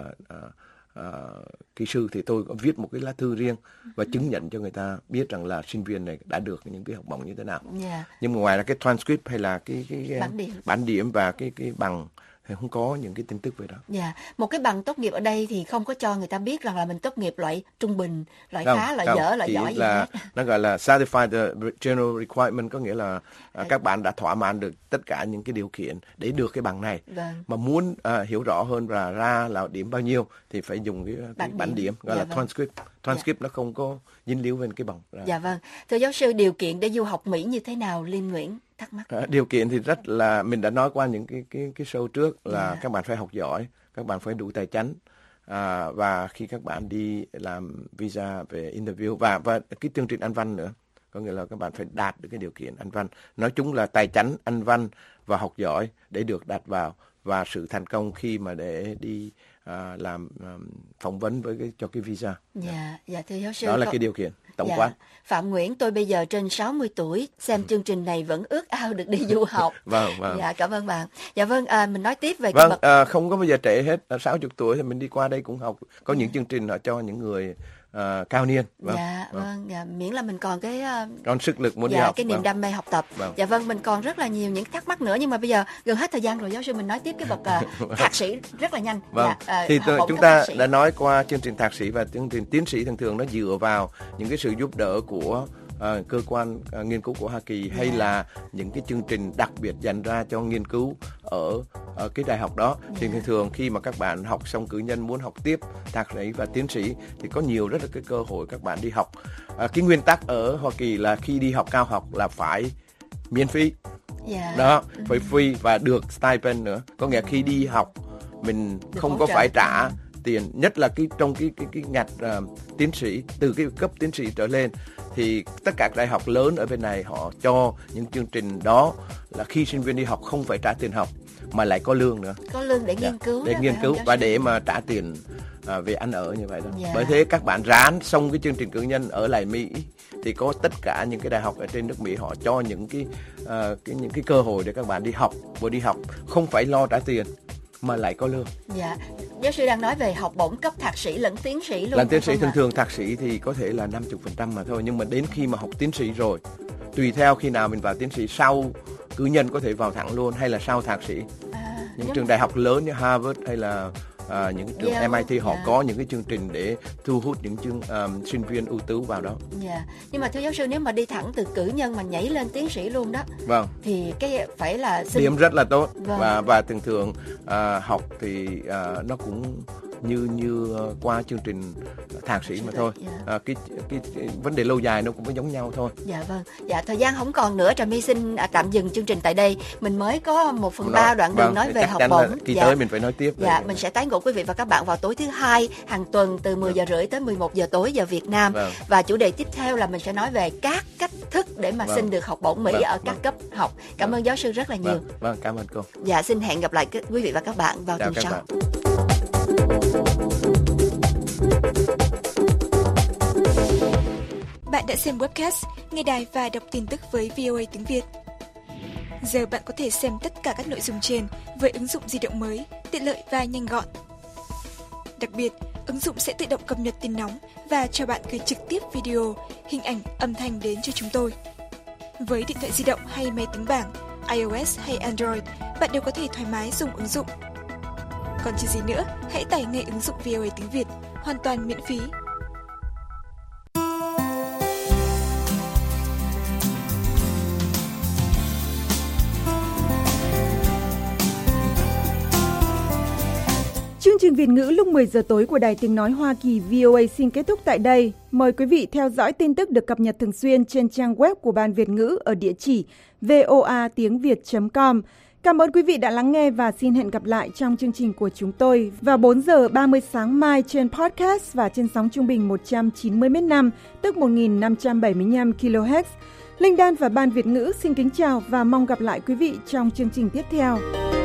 kỹ sư, thì tôi có viết một cái lá thư riêng và chứng nhận cho người ta biết rằng là sinh viên này đã được những cái học bổng như thế nào. Nhưng mà ngoài ra cái transcript hay là cái bản điểm và cái bằng thì không có những cái tin tức về đó. Một cái bằng tốt nghiệp ở đây thì không có cho người ta biết rằng là mình tốt nghiệp loại trung bình, loại khá, loại dở, loại giỏi gì hết. Nó gọi là Certified General Requirement, có nghĩa là các bạn đã thỏa mãn được tất cả những cái điều kiện để được cái bằng này. Mà muốn hiểu rõ hơn và ra là điểm bao nhiêu thì phải dùng cái bản điểm gọi là transcript. Transcript nó không có dính líu với cái bằng. Thưa giáo sư, điều kiện để du học Mỹ như thế nào? Liên Nguyễn thắc mắc. Điều kiện thì rất là, mình đã nói qua những cái show trước là các bạn phải học giỏi, các bạn phải đủ tài chánh, và khi các bạn đi làm visa về interview và cái chương trình Anh văn nữa, có nghĩa là các bạn phải đạt được cái điều kiện Anh văn. Nói chung là tài chánh, Anh văn và học giỏi để được đặt vào, và sự thành công khi mà để đi làm phỏng vấn với cho cái visa. Thưa giáo sư, đó là cái điều kiện tổng quát. Phạm Nguyễn, tôi bây giờ trên 60 tuổi, xem chương trình này vẫn ước ao được đi du học. Cảm ơn bạn. Mình nói tiếp về cái bậc. Không có bao giờ trễ hết. 60 tuổi thì mình đi qua đây cũng học. Có những chương trình họ cho những người cao niên. Miễn là mình còn cái còn sức lực muốn đi học, cái niềm đam mê học tập. Mình còn rất là nhiều những thắc mắc nữa, nhưng mà bây giờ gần hết thời gian rồi, giáo sư mình nói tiếp cái bậc thạc sĩ rất là nhanh. Thì chúng ta đã nói qua chương trình thạc sĩ và chương trình tiến sĩ thường nó dựa vào những cái sự giúp đỡ của cơ quan nghiên cứu của Hoa Kỳ, hay là những cái chương trình đặc biệt dành ra cho nghiên cứu ở cái đại học đó. Thì thường khi mà các bạn học xong cử nhân muốn học tiếp thạc sĩ và tiến sĩ thì có rất là cái cơ hội các bạn đi học. Cái nguyên tắc ở Hoa Kỳ là khi đi học cao học là phải miễn phí. Phải free và được stipend nữa. Có nghĩa khi đi học mình không có phải trả tiền, nhất là trong cái ngạch tiến sĩ, từ cái cấp tiến sĩ trở lên thì tất cả đại học lớn ở bên này họ cho những chương trình đó là khi sinh viên đi học không phải trả tiền học mà lại có lương nữa. Có lương để nghiên cứu. Để nghiên cứu và để mà trả tiền về ăn ở như vậy đó. Bởi thế các bạn ráng xong cái chương trình cử nhân ở lại Mỹ thì có tất cả những cái đại học ở trên nước Mỹ họ cho những cái cơ hội để các bạn đi học, vừa đi học không phải lo trả tiền mà lại có lương. Giáo sư đang nói về học bổng cấp thạc sĩ lẫn tiến sĩ luôn. Lẫn tiến sĩ thường thạc sĩ thì có thể là 50% mà thôi, nhưng mà đến khi mà học tiến sĩ rồi, tùy theo khi nào mình vào tiến sĩ, sau cử nhân có thể vào thẳng luôn hay là sau thạc sĩ. Những trường đại học lớn như Harvard hay là những trường MIT họ có những cái chương trình để thu hút những sinh viên ưu tú vào đó. Nhưng mà thưa giáo sư, nếu mà đi thẳng từ cử nhân mà nhảy lên tiến sĩ luôn đó, thì cái phải là điểm rất là tốt. Và thường học thì nó cũng như qua chương trình thạc sĩ mà thôi. Cái vấn đề lâu dài nó cũng giống nhau thôi. Thời gian không còn nữa, Trà My xin tạm dừng chương trình tại đây. Mình mới có 1/3 đoạn đường nói về học bổng. Kỳ tới mình phải nói tiếp. Mình sẽ tái ngộ quý vị và các bạn vào tối thứ Hai hàng tuần từ 10 giờ rưỡi tới 11 giờ tối giờ Việt Nam. Và chủ đề tiếp theo là mình sẽ nói về các cách thức để mà xin được học bổng Mỹ ở các cấp học. Cảm ơn giáo sư rất là nhiều. Cảm ơn cô. Xin hẹn gặp lại quý vị và các bạn vào tuần sau. Bạn đã xem webcast, nghe đài và đọc tin tức với VOA tiếng Việt. Giờ bạn có thể xem tất cả các nội dung trên với ứng dụng di động mới, tiện lợi và nhanh gọn. Đặc biệt, ứng dụng sẽ tự động cập nhật tin nóng và cho bạn gửi trực tiếp video, hình ảnh, âm thanh đến cho chúng tôi. Với điện thoại di động hay máy tính bảng, iOS hay Android, bạn đều có thể thoải mái dùng ứng dụng. Còn chờ gì nữa, hãy tải ngay ứng dụng VOA tiếng Việt, hoàn toàn miễn phí. Chương trình Việt ngữ lúc 10 giờ tối của Đài Tiếng Nói Hoa Kỳ VOA xin kết thúc tại đây. Mời quý vị theo dõi tin tức được cập nhật thường xuyên trên trang web của Ban Việt ngữ ở địa chỉ voatiengviet.com. Cảm ơn quý vị đã lắng nghe và xin hẹn gặp lại trong chương trình của chúng tôi vào 4 giờ 30 sáng mai trên podcast và trên sóng trung bình 190 m/năm, tức 1.575 kHz. Linh Đan và Ban Việt ngữ xin kính chào và mong gặp lại quý vị trong chương trình tiếp theo.